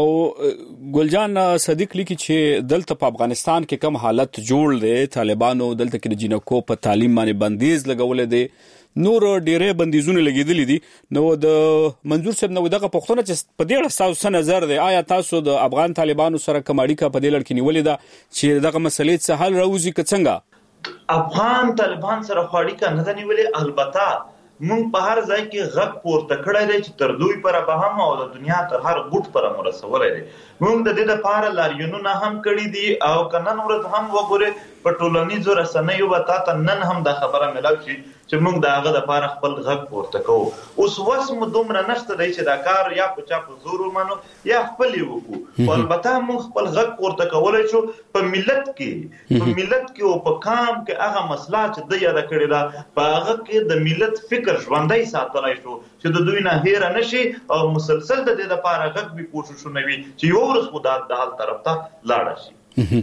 ګلجان صدیق لیکي چې دلته په افغانستان کې کم حالت جوړ دی، طالبانو دلته کې د جنکو په تعلیم باندې بندیز لګولې دی، نور ډېرې بندیزونه لګېدلې دي. نو د منظور صاحب نو دغه پوښتنه چې په دې اړه تاسو څه نظر دی، آیا تاسو د افغان طالبانو سره کوم اړیکه په دې لړ کې نیولې ده چې دغه مسلې څه حل راوځي که څنګه؟ افغان طالبان سره خو اړیکه نه ده نیولې، البته مونږ په هر ځای کې غږ پورته کړی دی چې تر دوی پره به هم او د دنیا تر هر ګوټ پره مو رسولی دی. مونږ د دې دپاره لاریونونه هم کړي دي او که نن ورځ هم وګورې په ټولنیزو رسنیو به تا ته نن هم دا خبره ملاو شي چې موږ د هغه دپاره خپل غږ پورته کوو. اوس وس مو دومره نشته دی چې دا کار یا په چا په زور ومنو یا خپل یې وکړو، خو البته موږ خپل غږ پورته کولی شو. په ملت کې په ملت کې او په قام کې هغه مسله چې ده یاده کړې ده، په هغه کې د ملت فکر ژوندی ساتلی شو چې د دوی نه هیره نه شي او مسلسل د دې دپاره غږ وي، کوششونه وي چې یو ورځ خو د حل طرف ته لاړه شي.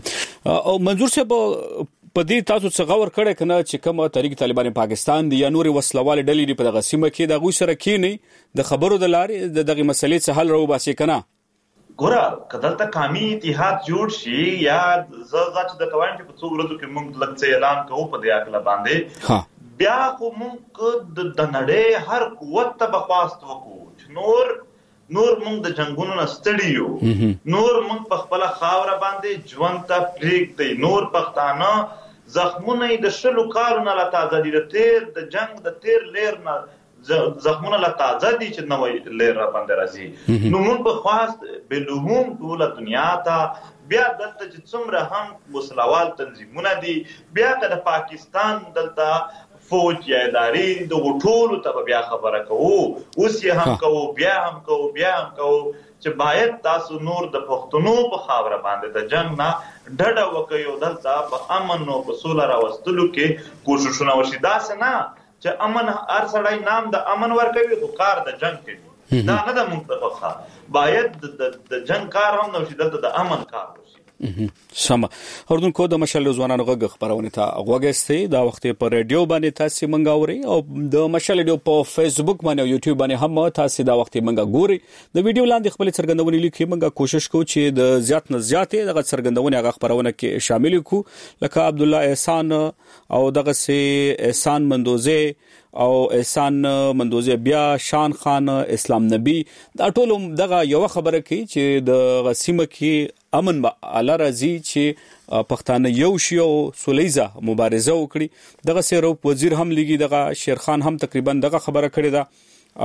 او منظور صاحب په دې تاسو څه غور کړی کنه چې کوم تحریک طالبان پاکستان دی یا نورې وسلوالې ډلې دی په دغه سیمه کې د هغوی سره کینی د خبرو د لارې د دغه مسلې څه حل راوباسي کنه؟ ګوره که دلته قامي اتحاد جوړ شي یا زه دا چې درته وایم چې په څو ورځو کې موږ لږ څه اعلان کوو په دې هکله باندې، بیا خو موږ د نړۍ هر قوت ته به خواست وکړو چې نور نور موږ د جنگونو نه ستړي یو، نور موږ په خپله خاوره باندې ژوند ته پرېږدئ، نور پښتانه زخمونه یې د شلو کالو نه لا تازه دي، د تیر د جنگ د تیر لیر نه زخمونه لا تازه دي چې نوی لیر را باندې راځي. نو موږ به خواست بلوموم ټوله دنیا ته بیا دلته چې څومره هم وسلوال تنظیمونه دي، بیا که د پاکستان دلته فوج یا ادارې دغو ټولو ته به بیا خبره کوو، اوس یې هم کوو، بیا هم کوو، بیا هم کوو چې باید تاسو نور د پښتنو په خاوره باندې د جنگ نه ډډه وکړئ او دلته په امن او په سوله راوستلو کې کوششونه وشي. داسې نه چې امن هر سړی نام د امن ورکوي خو کار د جنگ کوي، دا نه ده موږ ته خوښه. باید د جنگ کار هم نه وشي، دلته د امن کار وشي. سم. اوردونکو د مشال ځوانانو غږ خبرونه ته غوږستئ، دا وخت په رادیو باندې تاسو منګه اورئ او د مشال رادیو په فیسبوک باندې او یوټیوب باندې هم تاسو دا وخت منګه ګورئ. د ویډیو لاندې خپل څرګندونې لیکي، منګه کوشش کوو چې د زیات نه زیاتې دغه څرګندونې هغه خبرونه کې شامل کړو، لکه عبد الله احسان او دغه سي احسان مندوزه او احسان مندوزه، بیا شان خان، اسلام نبی، دا ټول دغه یو خبره کوي چې د غسیمه کې امن به اعلی راځي چې پښتانه یو شي او سولیزه مبارزه وکړي. دغه سي روپ وزیر هم لګي، دغه شیرخان هم تقریبا دغه خبره کړې ده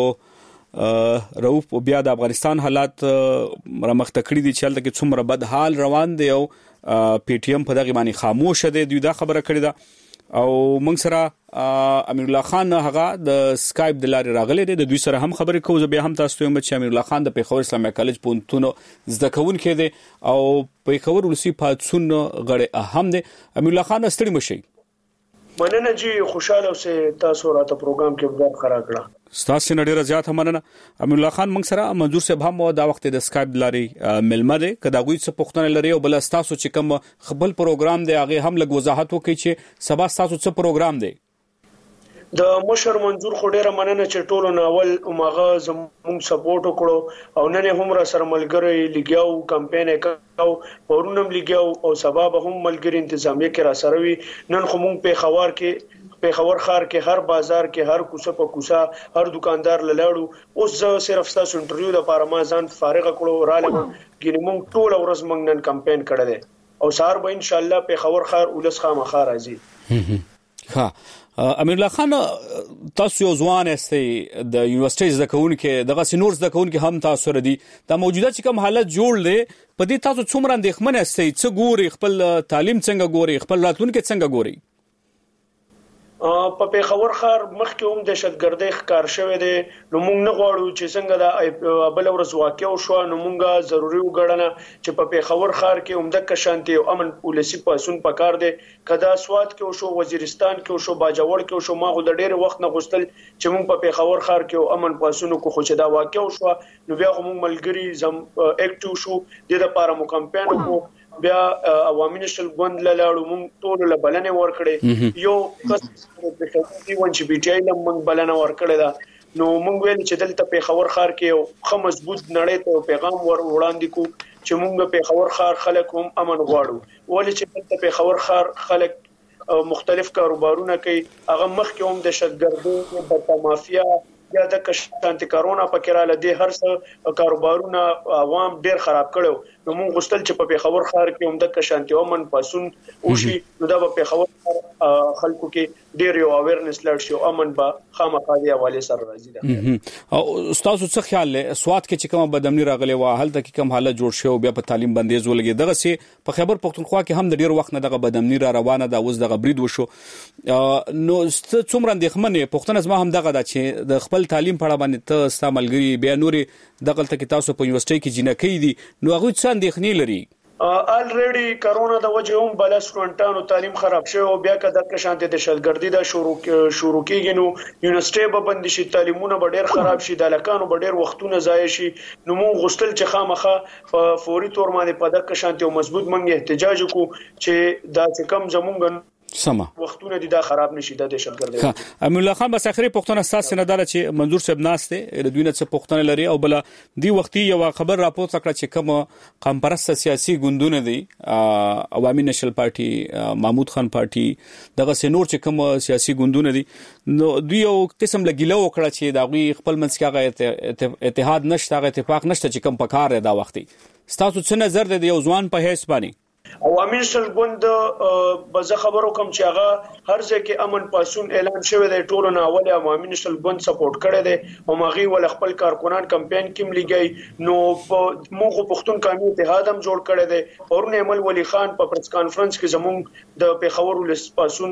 او روپ بیا د افغانستان حالات رامخته کړي دي چې هلته کې څومره بد حال روان دی او پی ټی ایم په دغه باندې خاموش دی، دوی دا خبره کړې ده. او موږ سره امیر الله خان هغه د سکایپ د لارې راغلی دی، د دوی سره هم خبرې کوو. زه بیا هم تاسو ته وایم چې امیر الله خان د پیښور اسلامي کالج پوهنتون زده کوونکی دی او پیښور ولسي پاڅون غړی اهم دی. امیر الله خان ستړي مشئ. مننه جی، خوشاله اوسئ، تاسو راته پروګرام کې برخه راکړه. ستاسو نه ډیره زیاته مننه. امیر الله خان موږ سره منظور صاحب هم دا وخت د سکایپ لارې ملمه دی، که دا غوي څه پوښتنه لري او بل تاسو چې کوم خپل پروګرام دی هغه هم لږ وضاحت وکړي چې سبا تاسو څه پروګرام دی. د مشر منظور خډيره مننه چې ټولو ناول ماغه زموږ سپورټ وکړو او نن هم را سره ملګری لګیاو کمپاین وکاو ورونم لګیاو او سبب هم ملګری انتظامیه کې را سره وي نن خو مونږ په خوار کې په خور خار کې هر بازار کې هر کوڅه په کوڅه هر دکاندار لاړو اوس زه صرف تاسو انټرویو لپاره ما ځان فارغ کړو را لمه ګینه مونږ ټول ورځ مونږ نن کمپاین کړل او سهار به ان شاء الله په خور خار ولس خامخا راځي. ها امیر الله خان تاسو یو ځوان استئ د یونیورسيټي زده کوونکو دغه سينور زده کوونکو هم تاسو ردي د موجوده چې کوم حالت جوړ دی په دې تاسو څومره اندېښمن استئ څه ګوري خپل تعلیم څنګه ګوري خپل راتلونکي څنګه ګوري؟ په پیښور ښار مخکې هم دهشتګردۍ ښکار شوې ده نو موږ نه غواړو چې څنګه دا بل ورځ واقع وشو نو موږ ضروري وګڼل چې په پیښور ښار کې هم د کشانتي او امن پولیسي پاسون پکار دي کدا سواد کې وشو وزیرستان کې وشو باجوړ کې وشو ما غو د ډېر وخت نه غوښتل چې موږ په پیښور ښار کې امن پاسونو کو خو چې دا واقع وشو نو بیا موږ ملګری زم اکټیو شو د لپاره مو کمپاین وکړو بیا عوامي نشل ګوند لاړو موږ ټول له بلنه ور کړې یو کس د شوقي ون چې بي ټي آی لم موږ بلنه ور کړې دا نو موږ ویل چې دلته په خبر خار کې خو مضبوط نړۍ ته پیغام ور وړاندې کو چې موږ په خبر خار خلک هم امن غواړو ولې چې دلته په خبر خار خلک مختلف کاروبارونه کوي هغه مخکې هم د شتګردو د مافیا یا د کشانتي کارونا پکې را لدی هر څه کاروبارونه عوام ډیر خراب کړو نو موږ غوښتل چې په خبر خار کې هم د کشانتي ومن پاسون او شي نو دا په خبر خلکو کې ډیر یو اویرنس لړ شي امن با خامخا دی حواله سره راځي دا او استاد څه خیال له سواد کې چې کوم بدامنی راغلی و هلته کې کوم حالت جوړ شو بیا په تعلیم بندیز ولګي دغه سي په خبر پختونخوا کې هم د ډیر وخت نه دغه بدامنی را روانه دا اوس دغه برید وشو نو څومره اندېښمنه پښتون زما هم دغه د چې د خپل تعلیم په اړه باندې ته استعمالګری بیا نوري دغه تل تاسو په یونیورسيټي کې جنکې دي نو هغه څه اندېښنې لري الریډي کرونا د وجه هم بل سټوډنټانو تعلیم خراب شوی او بیا کده که شانته د شلګردي د شروع شروع کیږي نو یونیورسيټي به بند شي تعلیمونه به ډیر خراب شي د لکانو به ډیر وختونه ضایع شي نو موږ غوښتل چې خامخه فوري تور باندې په دغه شانته مضبوط منګه احتجاج وکړو چې دا چې کم زمونږ سما وختونه دي دا خراب نشي د دهشتګردۍ. امیر الله خان بس اخري پښتون اساس نه دار چې منظور صاحب ناشته ردوینه څخه پښتون لري او بل دی وختي یو خبر راپور تکړه چې کوم قمپرست سیاسي ګوندونه دي عوامي نشل پارټي محمود خان پارټي دغه سينور چې کوم سیاسي ګوندونه دي نو دوی یو قسم لګیلو وکړه چې دا خپل منځ کې اتحاد نشته اتفاق نشته چې کوم پکار دا وختي ستاسو څه نظر دی یو ځوان په هیڅ باندې عوامي نشل ګوند بزه خبرو کوم چې هغه هر ځای کې امن پاسون اعلان شوی دی ټولو نه اول عوامي نشل ګوند سپورټ کړی دی او ماغي ول خپل کارکونان کمپاین کې ملګي نو موږ پښتون قومي اتحاد هم جوړ کړی دی ورونه عمل ولی خان په پریس کانفرنس کې زموږ د پیښور ول پاسون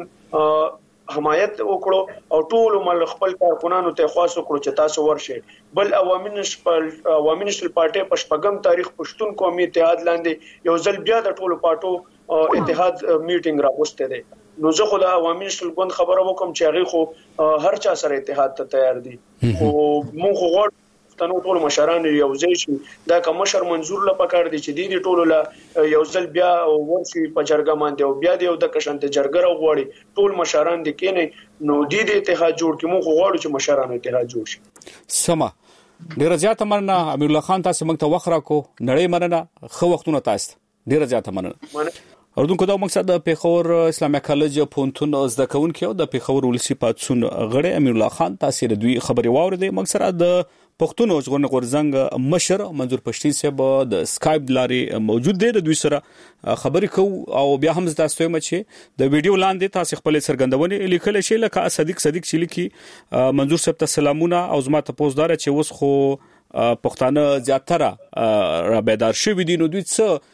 حمایت وکړو او ټول مل خپل کارکونانو ته خاص وکړو چې تاسو ورشه بل عوامي نشل عوامي نشل پارټي په شپږم تاریخ پښتون قومي اتحاد لاندې یو ځل بیا د ټولو پارټو اتحاد میټینګ راوسته دي نو زه خو د عوامي نشل ګوند خبره وکم چې هغه خو هر چا سره اتحاد ته تیار دي خو موږ غواړو تنو ټول مشران یو ځای شي دا کوم مشر منظور ل پکړ دي چې دی ټولو لا یو ځل بیا ورشي په جرګه باندې او بیا دی د کشنته جرګه غواړي ټول مشران دي کینې نو دی د اتحاد جوړ کې موږ غواړو چې مشران اتحاد جوړ شي سما ډیر زیات مننه امیر الله خان تاسو موږ ته وخت راکو نړۍ مننه خو وختونه تاسو ډیر زیات مننه اردوونکو دا مقصد د پیښور اسلامي کالج پونتون زده کوونکو د پیښور ولسی پاتسون غړي امیر الله خان تاسو د دوی خبري واوریدي مقصد د پښتون او ژغورنې غورځنګ مشر منظور پښتين صاحب د سکایپ لاري موجود دی د دوی سره خبرې کو او بیا هم تاسو ته مچ د ویډیو لاندې تاسو خپل سرګندونه لیکل شي لکه صدیق صدیق چې لیکي منظور صاحب ته سلامونه او زما ته پوزدار چې اوس خو پښتانه زیاتره را بیدار شوي دي نو دوی څه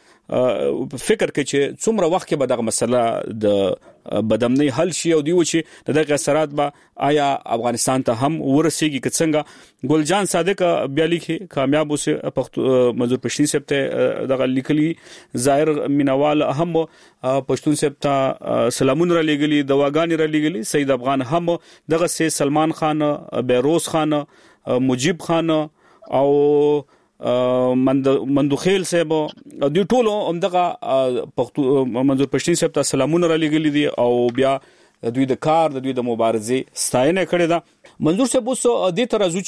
فکر کوي چې څومره وخت کې به دغه مسله د بدامنۍ حل شي او دی و چې دغه اثرات به آیا افغانستان ته هم ورسیږي که څنګه ګلجان صادق بیا لیکي کامیاب اوسه منظور پښتين صاحب ته دغه لیکلي ظاهر مینوال هم پښتون صاحب ته سلامونه را لګلي دواګانی را لګلي سید افغان هم دغه سي سلمان خان بیروز خان مجيب خان او مندوخیل صاحب د ټولو همدغه منظور پښتين صاحب ته سلامونه را لګلي دي او بیا دوی د کار د دوی د مبارزې ستاینه کړې ده منظور صاحب اوس د ترازو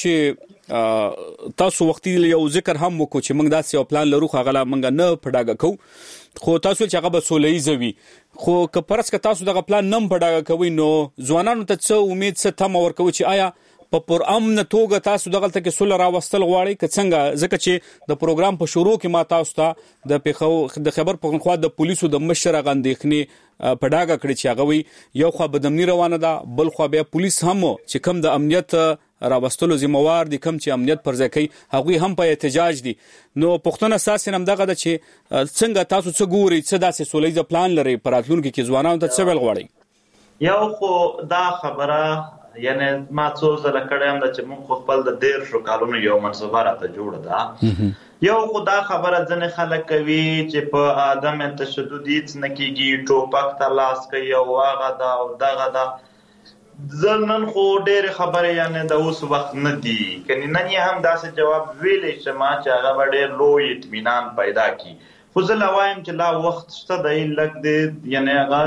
چې تاسو وختي یو ذکر هم وکړو چې موږ داسې یو پلان لرو خو هغه موږ نه پډاګه کوو خو تاسو چې هغه به سوله‌ایزه وي خو که پرس که تاسو دغه پلان نه پډاګه کوئ نو ځوانانو ته څه امید څه تمه ورکوي چې آیا په پر امن توګه تاسو دغه ته کې سول راوستل غواړي که څنګه ځکه چې د پروګرام په شروع کې ما تاسو ته د پیښو د خبر پښتونخوا د پولیسو د مشر غندېخني پډاګه کړی چې هغه وي یو خو بدامنی روانه ده بل خو بیا پولیس هم چې کم د امنیت راوستلو ذمہوار دي کم چې امنیت پر ځای کوي هغه هم په احتجاج دي نو پښتون اساس هم دغه د چې څنګه تاسو څه ګوري څه داسې سولېزه پلان لري پر راتلونکي کې ځوانانو ته څه ویل غواړي یو خو دا خبره یعنی ما څو ځله کړم دا چې موږ خپل د ډیر شو کالونو یو منصوبه راته جوړه ده یو خو دا خبره ځنې خلک کوي چې په ادم تشدد هیڅ نه کیږي ټوپک ته لاس کوي او هغه دا او دغه دا ځنن خو ډېر خبره یعنی د اوس وخت نه دی کني نن یې هم داسې جواب ویلې چې ما چې هغه ډېر لوی اطمینان پیدا کی خو زه لا وایم چې لا وخت شته دی لږ دی یعنی هغه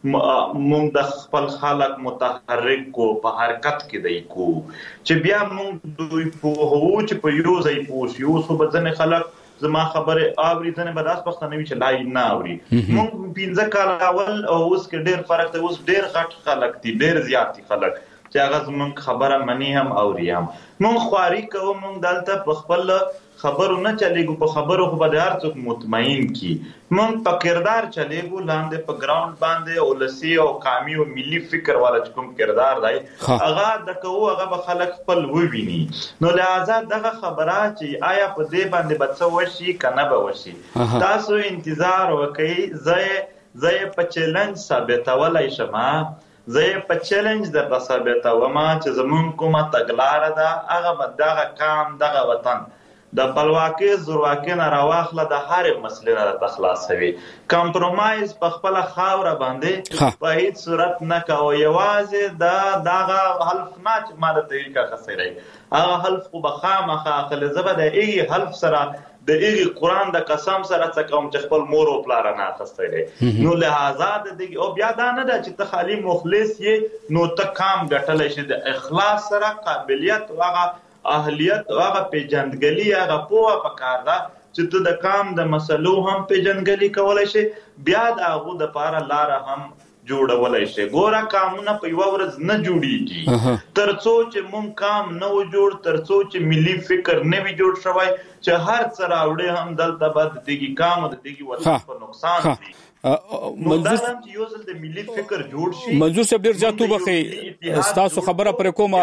موږ د خپل خلک متحرک کو په حرکت کې دی کو چې بیا موږ دوی په هو چې په یو ځای پوس یو څو بدن خلک زما خبره اوري ځنه بداس پښتنوي چې لای نه اوري موږ پنځه کال اول او اوس کې ډېر فرق دی اوس ډېر غټ خلک دي ډېر زیات خلک چې هغه زموږ خبره منی هم اوري هم موږ خواري کوو موږ دلته په خپل خبرو نه چلېږو په خبرو خو به هر څوک مطمئن کی موږ په کردار چلېږو لاندې په ګراوند باندې ولسی او قومي او ملي فکر والا کوم کردار دی هغه د کوو هغه به خلک خپل وویني نو لہذا دغه خبره چې آیا په دې باندې به څه وشي کنه به وشي تاسو انتظار وکړئ زه زه په چیلنج ثابتولای شم زه په چیلنج درته ثابتوم چې زمون کومه تګلاره ده هغه به دغه کام دغه وطن د خپلواکۍ زورواکۍ نه راواخله د هر مسلې نه د خلاصوي کمپرومایز په خپل خاوره باندې په هیڅ صورت نه کوي یوازې د دغه حلف نه چې ماده طریقه خسرای هغه حلف خو بخامخه خپل زبده ایږي حلف سره د ایږي قران د قسم سره څه کوم چې خپل مور او پلار نه خسرای نو لہذا د دې او بیا دا نه ده چې ته خالی مخلص یې نو ته کام ګټل شي د اخلاص سره قابلیت واغه اهلیت هغه پیجندګلی هغه پوهه پکار ده چې ته د کام د مسلو هم پیجندګلی کولای شي بیا د هغه د پاره لار هم جوړولای شي ګوره کامونه په یو ورځ نه جوړیږي ترڅو چې مونږ کام نه و جوړ ترڅو چې ملي فکر نه وي جوړ شوی چې هر څه راوړي هم دلته بعد دغه کام د دغه وطن په نقصان دي منظور چې یو ځل د ملي فکر جوړ شي منظور صاحب ډیر ځاتو بخي تاسو خبره پر کومه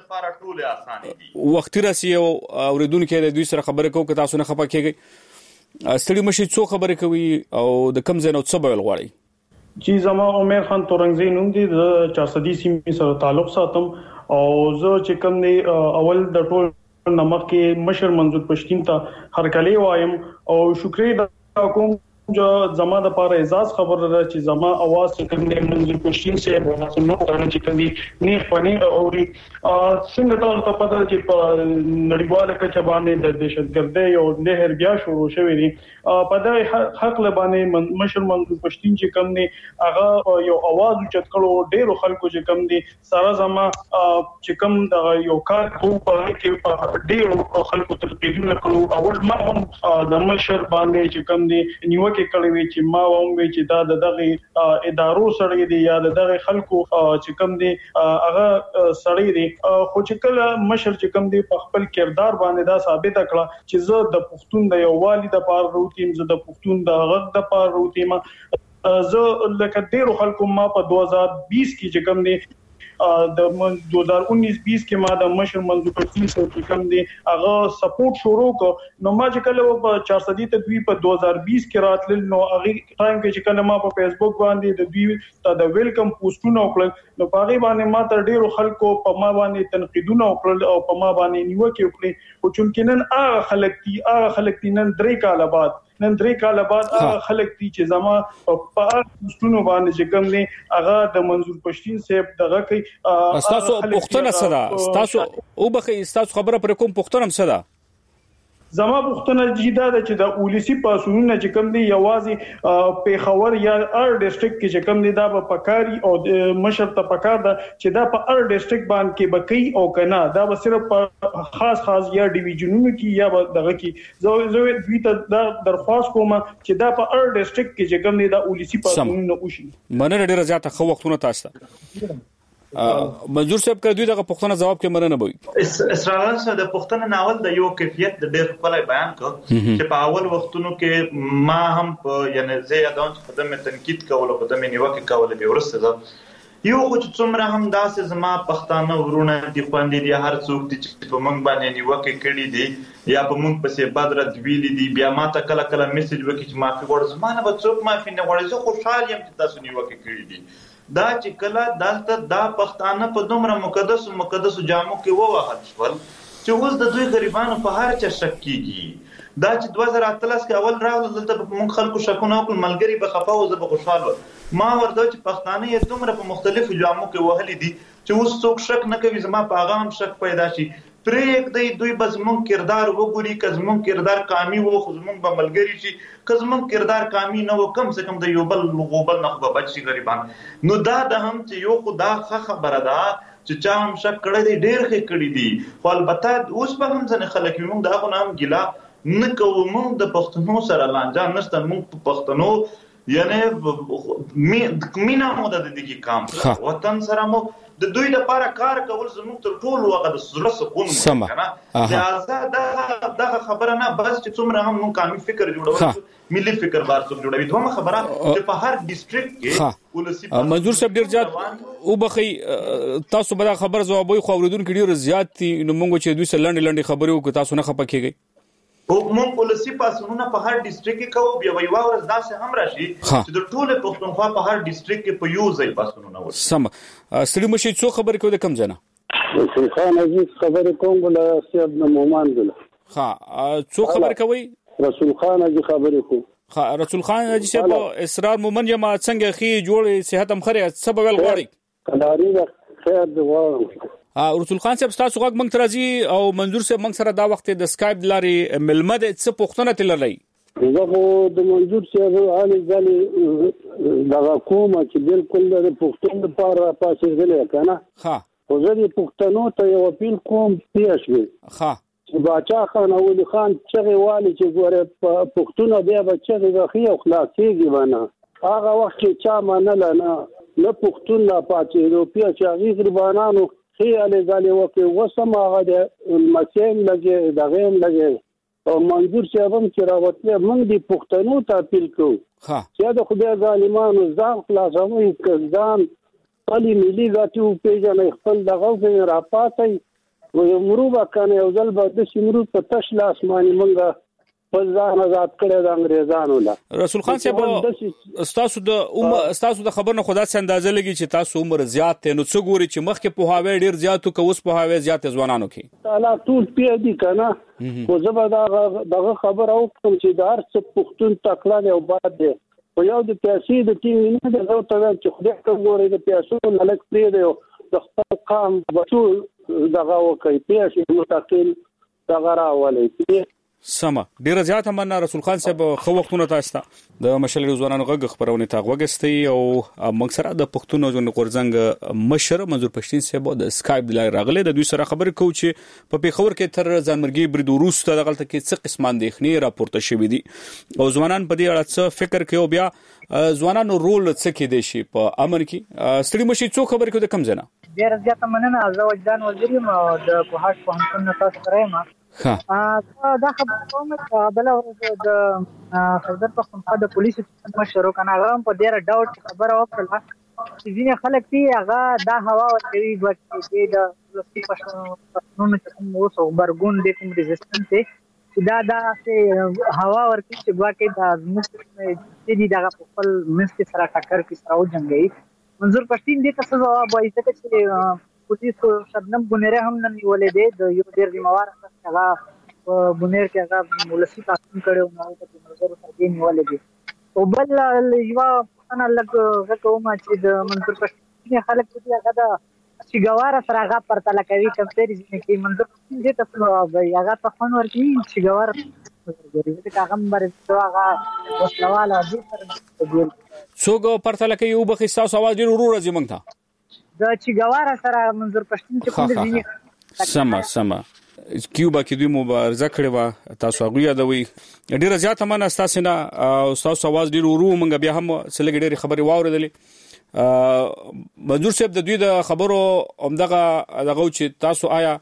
وختي راسي او اوریدونکو د دوی سره خبرې کوو که تاسو نه خپه کېږئ ستړي مشي څو خبرې کوي او د کم ځای نو څه به غواړي چې زما عمر خان تورنګزی نوم دی د چارصدي سیمې سره تعلق ساتم او زه چې کوم دی اول د ټول نمک کې مشر منظور پښتين ته هرکلی وایم او شکرې کوم جو زما د پاره اعزاز خبر را چې زما आवाज کوم د منظور پښتين سره په نو غواړم چې کوم نه پني او څنګه ټول ته پته چې په نړیواله کچه باندې د دهشتګردۍ او لهر بیا شروع شوې دي په دغه حق لبانې مشر منظور پښتين چې کوم نه هغه یو आवाज اوچت کړو ډېر خلکو چې کوم دي سره زما چې کوم د یو کار کو په کې ډېر خلکو تلقیدونه کړو اول ما هم د مشر باندې چې کوم دي نیوکه کړوي چې ما ووم چې دا دغه ادارو سره دی یا دغه خلکو چې کوم دی هغه سړی دی خو چې کله مشر چې کوم دی په خپل کردار باندې دا ثابت کړه چې زه د پښتون د یو والد لپاره روتیم زه د پښتون د غږ لپاره روتیم زه لکه ډیرو خلکو ما په دوه هزار بیس کې چې کوم دی د دوه هزار انیس بیس کې ما د مشر منظور پښتين سره کوم دی هغه سپورټ شروع کو نو ما چې کله په چارصدي تدوی په دوه هزار بیس کې راتل نو هغه ټایم کې چې کله ما په فیسبوک باندې د دوی ته د ویلکم پوسټونه وکړل نو په هغه باندې ما تر ډیرو خلکو په ما باندې تنقیدونه وکړل او په ما باندې نیوکه وکړي او چې نن هغه خلک دي هغه خلک دي نن درې کال بعد نن درې کال بعد هغه خلک دي چې زما په پوسټونو باندې چې کوم دي هغه د منظور پښتين صاحب دغه کوي تاسو پښتنه سره تاسو او بخې تاسو خبره پر کوم پښتنه سره زما پوښتنه جیدا ده چې د ولسی پاسونونه چې کوم دي یوازې پیښور یا ار ډیسټریکټ کې چې کوم دي دا په پکاري او مشر ته پکار ده چې دا په ار ډیسټریکټ باندې کې بکی او کنه دا به صرف په خاص خاص یا ډیویژنونو کې یا دغه کې زه زه دوی ته دا درخواست کوم چې دا په ار ډیسټریکټ کې چې کوم دي دا ولسی پاسونونه وشي. مننه ډیره زیاته خو وختونه تاسو ته منظور صاحب کړه دوی دغه پوښتنه جواب کې مرنه وي. اسرائیل سره د پوښتنه ناول د یو کیفیت د ډېر خپل بیان کو چې په اول وختونو کې ما هم په یعنی زه یادوم چې قدمه تنقید کول او قدمه نیوکه کول به ورسته ده یو خو چې څومره هم داسې زما پښتانه ورونه دي خوندې دي هر څوک دي چې په موږ باندې نیوکه کړي دي یا په موږ پسې بدرت ویلي دي بیا ما ته کله کله میسج وکړي چې معافي غواړم زمانه به څوک معافي نه غواړي زه خوشحال یم چې تاسو نیوکه کړي دي دا چې کله دلته دا پښتانه په دومره مقدس مقدس جامو کې ووهل شول چې اوس د دوی غریبانو په هر چا شک کیږي دا چې دوه زره اتلس کې اول راغله دلته موږ خلکو شکونه وکړل ملګری به خفه او زه به خوشحاله ما ورته چې پښتانه یې دومره په مختلفو جامو کې وهلي دي چې اوس څوک شک نه کوي زما په هغه هم شک پیدا شي پرېږدئ دوی به زموږ کردار وګوري که زموږ کردار کامي و خو زموږ به ملګري شي که زموږ کردار کامي نه و کم سے کم د یو بل غوبل نه خو به بچ شي غریبان نو دا د هم چې یو خو دا ښه خبره ده چې چا هم شک کړی دی ډېر ښه کړي دي خو البته اوس به هم ځینې خلک وي موږ د هغو نه هم ګیله نه کوو موږ د پښتنو سره لانجه نشته موږ په پښتنو یعنی مینه مو د دې کې کام وطن سره مو د دوی لپاره کار کول زموږ تر ټولو هغه د زړه سکون مو کنه لہذا دا دا خبره نه بس چې څومره هم موږ قومي فکر جوړول ملي فکر بار څوک جوړوي دوه خبره چې په هر ډیسټریکټ کې ولسی منظور صاحب ډیر زیات او بخي تاسو به خبر جوابوي خو اوریدونکو ډیر زیات نو موږ چې دوی سره لنډ لنډ خبرې وکړو تاسو نه خپکیږئ موږ پالیسي پاسونه په هر ډیسټریکټ کې کوو بیا وایو ورځ داسې هم راشي چې د ټوله پښتونخوا په هر ډیسټریکټ کې په یو ځای پاسونه وي. سم ستړي مشي څو خبرې کوي د کم ځنه رسول خان عزیز خبرې کوم له سید مومن دل ها څو خبرې کوي رسول خان عزیز خبرې کوي ها رسول خان عزیز په اسرار مومن جما څنګه خي جوړ صحت هم خره سبب ول غواړي قداري خیر دی واه رسول خان صاحب تاسو غږ منځ راځي او منظور صاحب منځ سره دا وخت د سکایپ لاري ملمه د څه پښتنه تللې زه خو د منظور صاحب علي ځلي دا کومه چې بالکل د پښتون لپاره پاسې غلې کنه ها خو زه د پښتنو ته یو اپیل کوم پیښ وي ها چې باچا خان او ولي خان چې والي چې ګوره پښتون بیا بچي د خي او خلاصيږي ونه هغه وخت چې چا منل نه نه پښتون لا پاتې روپیا چې هغه غریبانو خي علي ځلي وکي وسم هغه د مسیم لګي دغه لګي او منظور صاحب هم چې راوته موږ د پښتنو ته اپیل کوو چې د خدای ظالمانو ځان خلاصوي کزان خپل ملي ذاتي پیژنې خپل دغه په راپاتای و مروبه کنه یو ځل به د شمرو په تش لاس باندې مونږه په ځان آزاد کړی د انګريزانو لا رسول خان صاحب تاسو د عمر تاسو د خبر نه خدا څخه اندازه لګی چې تاسو عمر زیات ته نو څو ګوري چې مخکې په هاوی ډیر زیاتو کوس په هاوی زیات ځوانانو کې تعالی ټول پی دی کنه خو زبر دغه خبر او کوم چې دار څه پښتون تکړه او باد دی په یو د پیسې د ټیم نه د زو ته چې خدای کوم ګوري د پیسو ملک پری دی د خپل قام بچو دغه وکي پیسې متقل دغه راولي سما ډیر زیات مننه رسول خان صاحب خو وختونه تاسو د مشل ځوانانو غږ خبرونه تا غوګستي او موږ سره د پښتون ځوان قرزنګ مشر منظور پښتين صاحب د سکایپ د راغله د دوی سره خبرې کوو چې په پیښور کې تر ځانمرګي برید وروسته د غلطه کې څه قسمان د خني راپورته شوې دي او ځوانان په دې اړه څه فکر کوي بیا ځوانانو رول څه کې دي شي په امن کې ستړي مشي څو خبرې کوي د کم زنه ډیر زیات مننه از وجدان وزیر ما د کوهاټ په همکن تاسو سره ما ها دا خبره کوم چې بل ورځ د خبر پښتونخوا د پولیسو مشرو کنه هغه په ډیر ډاوټ خبره وکړه چې ځینې خلک دي هغه دا هوا ورکوي چې د لوستي پښتونونو چې کوم اوس برګون د کوم ریزستنس دی دا دا چې هوا ورکوي چې ګواکې د زموږ چې دي دغه په خپل منځ سره ټکر کې سره وجنګي منظور پښتين دې ته څه جواب وایي چې پولیسو شبنم ګنره هم نه نیولې دي د یو ډیر ذمہوار هغه په بنیر کې هغه مولسي تاسو کړو نو په نظر سره دی نیولې دي او بل یو انا لګ غوښتم چې د منظور پښتين خلک چې هغه د چې ګواره سره هغه پرتله کوي کمپیریزن کوي منظور دې ته په هغه په خون ورکی چې ګواره ورګوري دا هغه مرزه هغه وسلواله دې سره څوک پرتله کوي او بخي تاسو आवाज ډیر ورو راځي مونږ ته دا چې ګواره سره منظور پښتون چې کوم دي سما سما کیوبا کې دوی مبارزه کړې و تاسو هغه یادوي ډیره زیاته مننه تاسو نه او تاسو आवाज ډیر ورو مونږ بیا هم سلګ ډیره خبري واوریدلې منظور صاحب د دوی د خبرو همدغه دغه چې تاسو آیا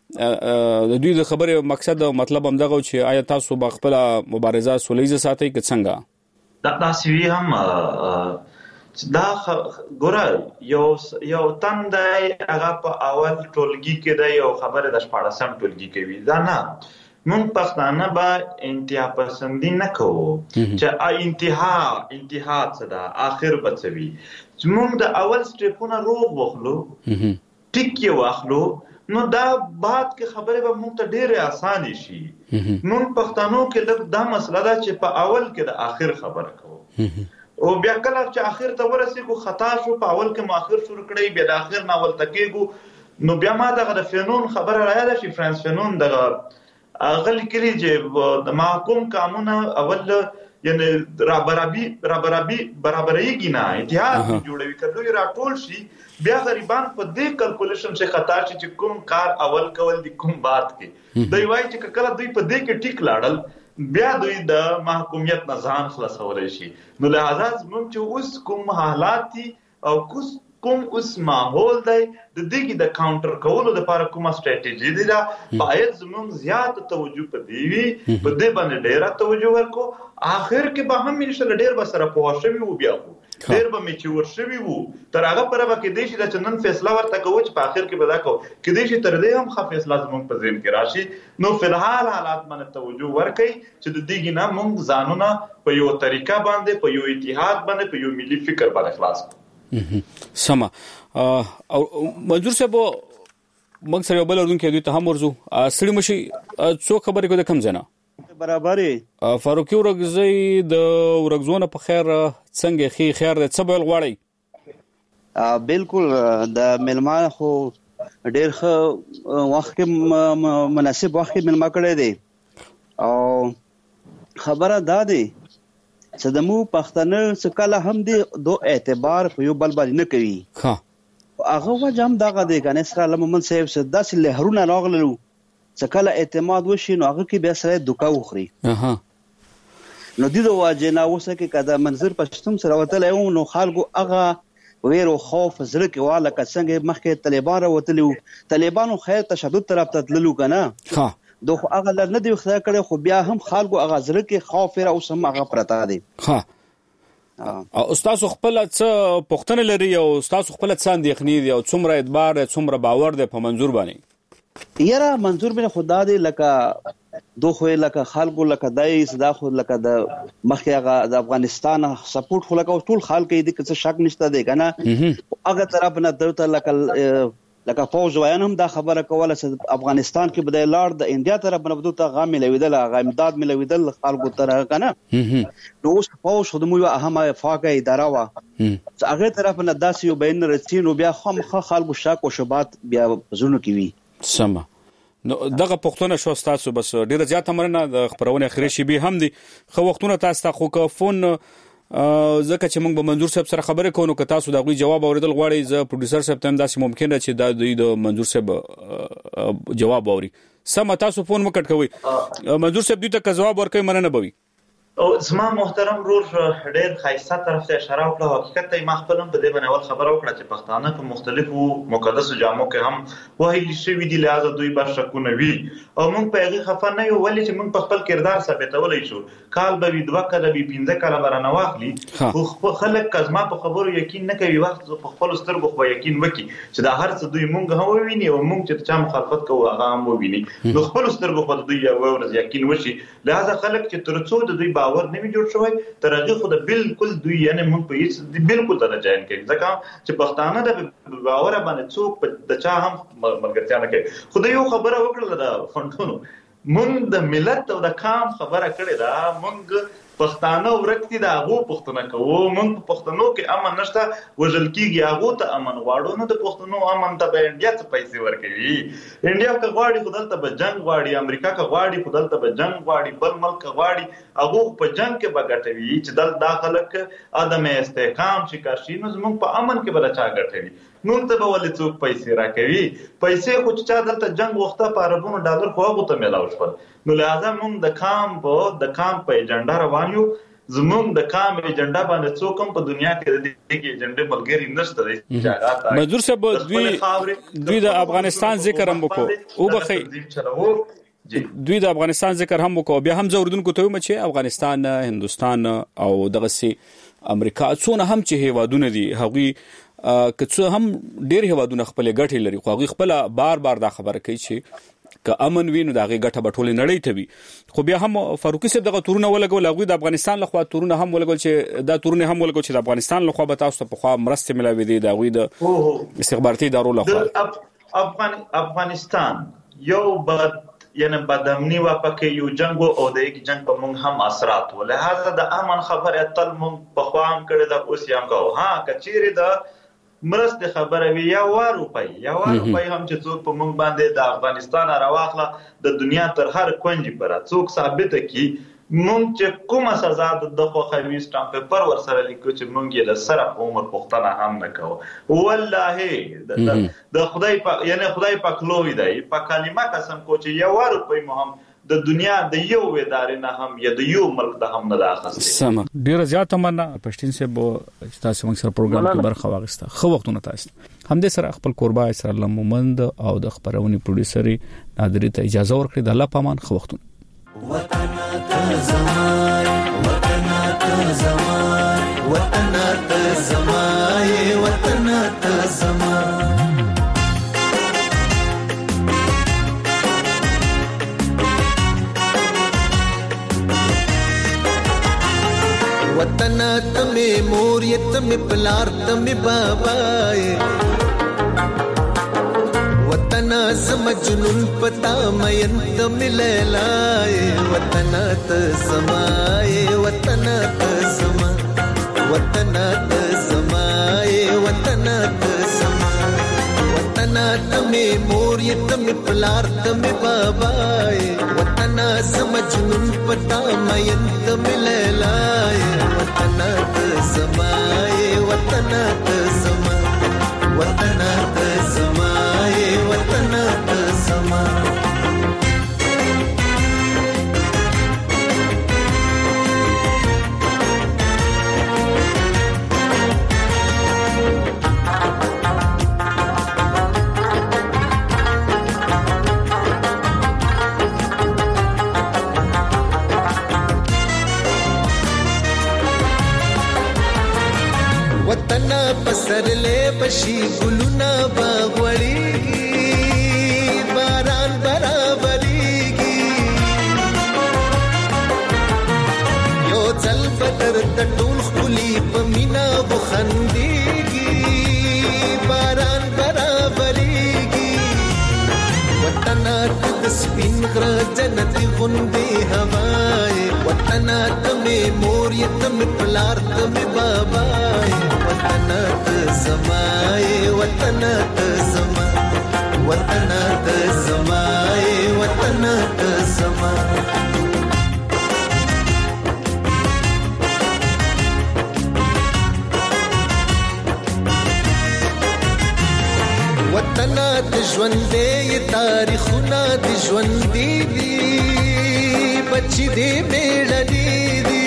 د دوی د خبرې مقصد او مطلب همدغه چې آیا تاسو په خپل مبارزه سولېزه ساتي که څنګه دا تاسو هم دا ګوره یو یو تندای هغه په اول ټولګي کې دا یو خبره د شپاړسم ټولګي کوي دا نه مونږ پښتانه به انتها پسندي نه کوو چې انتها انتها څه ده اخر بچوي چې مونږ د اول سټیپونه روغ وخلو ټیک یې واخلو نو دا بعد کې خبره به مونږ ته ډېره اسانه شي مونږ پښتنو کې لږ دا مسله ده چې په اول کې د اخر خبره کوو او بیا کله چې اخر ته ورسېږو خطا شو په اول کې مؤخر شروع کړی بیا د اخر نه اول تکېږو نو بیا ما دغه د فنون خبره راياده شي فرانس فنون دغه اغل کلی چې د محکوم قانون اول یعنی برابرۍ برابرۍ برابرۍ نه اتحاد جوړوي کله را ټول شي بیا غریبان په دې کلکولیشن څخه خطا شي چې کوم کار اول کول دي کوم بعد کې دوی وایي چې کله دوی په دې کې ټیک لاړل بیا دوی د محکومیت نه ځان خلاصولای شي نو لہذا موږ چې اوس کوم حالات دي او کوم اوس ماحول دی د دې د کاونټر کولو لپاره کومه ستراتیژي دی دا باید زموږ زیات توجه پدې وي په دې باندې ډېر توجه ورکو اخر کې به هم انشاء الله ډېر به سره پوه شوي وو بیا ډېر به میچور شوي وو تر هغه پره به کې دې شي د چنن فیصله ورته کوو چې په اخر کې به دا کوو کې دې شي تر دې هم ښه فیصله زموږ په ذهن کې راشي نو فلحال حالات باندې توجه ورکړئ چې د دې نه موږ ځانونه په یو طریقه باندې په یو اتحاد باندې په یو ملي فکر باندې خلاص کړو سما او منظور صاحب موږ سره بل اردن کې دوی ته هم ورزو سړي مشي څو خبرې کو د کم جنا برابرې فاروقي ورغزي د ورغزونه په خیر څنګه خي خیر د څبل غواړي بالکل د ملمان خو ډېر ښه وخت کې مناسب وخت کې ملما کړی دی او خبره دا دی چې د مو پښتنه څخه کله هم دی دو اعتبار په یو بل باندې نه کوي ها هغه وجه هم دغه دی کنه سره لمن صاحب څخه داسې لهرونه راغلل چې کله اعتماد وشي نو هغه کې بیا سره دوکا وخوري اها نو د دې واجب نه اوسه کې کدا منظر پښتون سره وتلې نو خلکو هغه ویرو خوف زړه کې واله کڅنګ مخکې طالبان وتلو طالبانو خیر تشدد طرف ته تللو کنه ها دوه هغه لر نه دی خدای کړي خو بیا هم خلکو هغه زړه کې خوف را او سم هغه پرتا دی ها او استاد خپل څه پښتنه لري او استاد خپل څه اندېخنی دی او څومره اعتبار څومره باور دی په منظور باندې یاره منظور بن خدا دی لکه دوه لکه خلکو لکه دای صدا خو لکه د مخکې د افغانستان سپورټ خو لکه ټول خلک دې څه شک نشته دی کنه هغه طرف نه درته لکه لکه فوج وایان هم دا خبره کوله چې افغانستان کې بدای لار د انډیا طرف نه بدو ته غام ملویدل غام امداد ملویدل خلکو تر کنه نو اوس فوج خو د مو اهمه فاقه اداره وا چې هغه طرف نه داسې یو بین رسینو بیا خام خلکو شک او شبات بیا زونه کوي سما نو دغه پښتون شو تاسو بس ډیره زیاته مرنه د خبرونه اخري شي به هم دي خو وختونه تاسو ته خو کفون ځکه چې موږ به منظور صاحب سره خبرې کوو که تاسو دغه جواب اوریدل غواړئ ز پروډوسر صاحب ته داسې ممکن ده چې د د منظور صاحب جواب اوري سم تاسو فون مکټ کوي منظور صاحب دې ته جواب ورکړي مننه بوي او زما محترم رور ډېر خاصه طرف ته اشاره وکړه حقیقت ته ما خپل په دې باندې اول خبره وکړه چې پښتانه په مختلفو مقدسو جامو کې هم وایي شوی دي لازم دوی بر شکونه وي او موږ په هغه خفه نه یو ولې چې موږ په خپل کردار ثابتولای شو کال به وي دوه کله به پنځه کله برانه واخلي خو خلک کزما په خبرو یقین نه کوي وخت په خپل سترګو خو یقین وکي چې دا هر څه دوی موږ هم وویني او موږ چې چا مخالفت کوو هغه هم وویني نو خپل سترګو خو دوی یو ورځ یقین وشي لہذا خلک چې ترڅو د دوی باور نه وي جوړ شوی تر هغه خو د بالکل دوی یعنی موږ په هیڅ بالکل نه جاین کوي ځکه چې پښتانه د باور باندې څوک د چا هم ملګرتیا نه کوي خو د یو خبره وکړه د فندونو موږ د ملت او د قام خبره کړې ده موږ پښتانه ورکتي دا غو پښتنه کوو موږ په پښتنو کې امن نشته وژل کیږي هغه ته امن غواړو نو د پښتنو امن ته به انډیا څه پیسې ورکوي انډیا که غواړي خدلته به جنگ غواړي امریکا که غواړي خدلته به جنگ غواړي بل ملک غواړي هغه په جنگ کې به ګټوي چې دل داخله ادم استحکام شکار شي نو موږ په امن کې بل چا ګټوي نو ته به ولې څوک پیسې راکوي پیسې خو چې دلته جنگ وخته په اربونو ډالر خو هغه ته ملاو شول نو لہذا موږ د کام په د کام په ایجنډا روان یو زموږ د کام ایجنډا باندې څوک هم په دنیا کې د دې ایجنډا ملګری نشته دی چې مزدور صاحب دوی دوی د افغانستان ذکر هم وکړو او بخي دوی د افغانستان ذکر هم وکړو بیا هم زوردونکو ته ومه چې افغانستان هندستان او دغه سي امریکا څونه هم چې هیوادونه دي هغوی که څه هم ډېر هیوادونه خپل ګټې لري خو هغوی خپل بار بار دا خبره کوي چې که امن وي نو د هغې ګټه به ټولې نړۍ ته وي خو بیا هم فاروقي صاحب دغه تورونه ولګول هغوی د افغانستان لخوا تورونه هم ولګول چې دا تورونه هم ولګول چې د افغانستان لخوا به تاسو ته پخوا مرستې ملاوېدې د هغوی د استخباراتي ادارو لخوا افغان افغانستان یو بد یعنی بدامنی و پکې یو جنگ او د یک جنگ په مونږ هم اثرات و لہذا د امن خبره تل مونږ په خوام کړی د اوس یم کو ها کچېره د مرست خبره وی یا و روپۍ یا و روپۍ هم چې څوک په مونږ باندې د افغانستان راواخله د دنیا تر هر کونج پر څوک ثابت کی مونږ چې کومه سزا د خوخوي سټامپ پیپر ور سره لیکو چې مونږ یې د سره عمر پښتنه هم نه کوو والله د خدای په یعنی خدای په کلوې دی په کلمه قسم کو چې یو روپۍ مهم د دنیا د یو ادارې نه هم یا د یو ملک د هم نه راخسته سم ډیر زیات مننه پښتین سه بو تاسو موږ سره پروګرام کې برخه واغسته خو وختونه تاسو هم دې سره خپل قربا اسرائیل مومند او د خبرونې پروډوسر نادری ته اجازه ورکړي د الله پامان خو وختونه وطن ته زمای وطن ته زمای وطن ته زمای وطن ته زمای वतन तमें मोरियत में पलार तमें बाबाए वतन समझनुन पता मयन तमें लैलाए वतन त समाए वतन त समा वतन त समाए वतन त समा वतन तमें मोरियत में पलार तमें बाबाए वतन समझनुन पता मयन तमें लैलाए वतन त समाए वतन त समा वतन त समाए वतन त समा वतन पसरले बशी गुलुना बागवड़ीगी बारान बराबरीगी यो चल बदर तटूल खुली पमीना बुखंदीगी बारान बराबरीगी वतन तस्बिन गर जन्नती गुंदे हवाए वतन तमें मोरियत में पलार तमें बाबाए वतन त समाए वतन त समा वतन त समाए वतन त समा वतन त ژوندې تاریخونه د ژوندې دي بچي دې میړني دي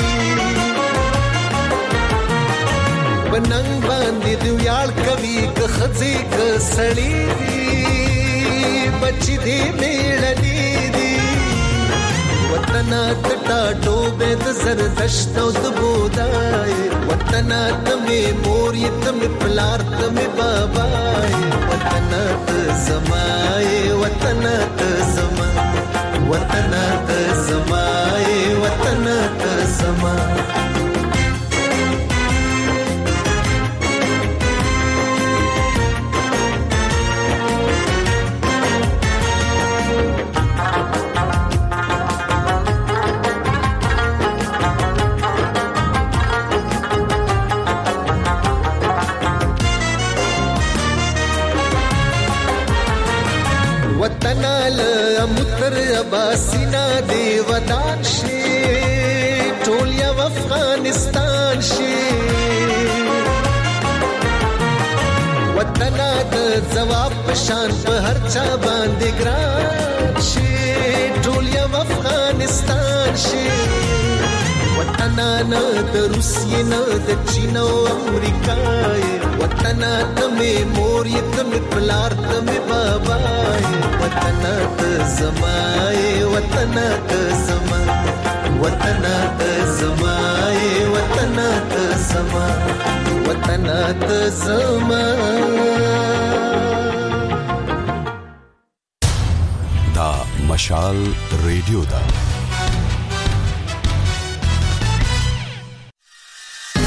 بننګ باندې دی ویاړ کوي که خځې که سړی دي بچي دې میړني دي وطن ته ټاټو به د زردشت او د بودای وطن ته مې مور یې ته مې پلار ته مې بابای وطن ته زمای وطن ته زما وطن ته زمای وطن ته زما شي وطن د جواب پشان په هر چا باندې ګران شي ټول یو افغانستان شي وطن نه د روسیې نه د چین او امریکا وطن ته مې مور یې ته مې پلار ته مې بابا وطن ته زما وطن ته زما وطن ته زما وطن ته زما وطن ته زما دا مشال ریډیو دا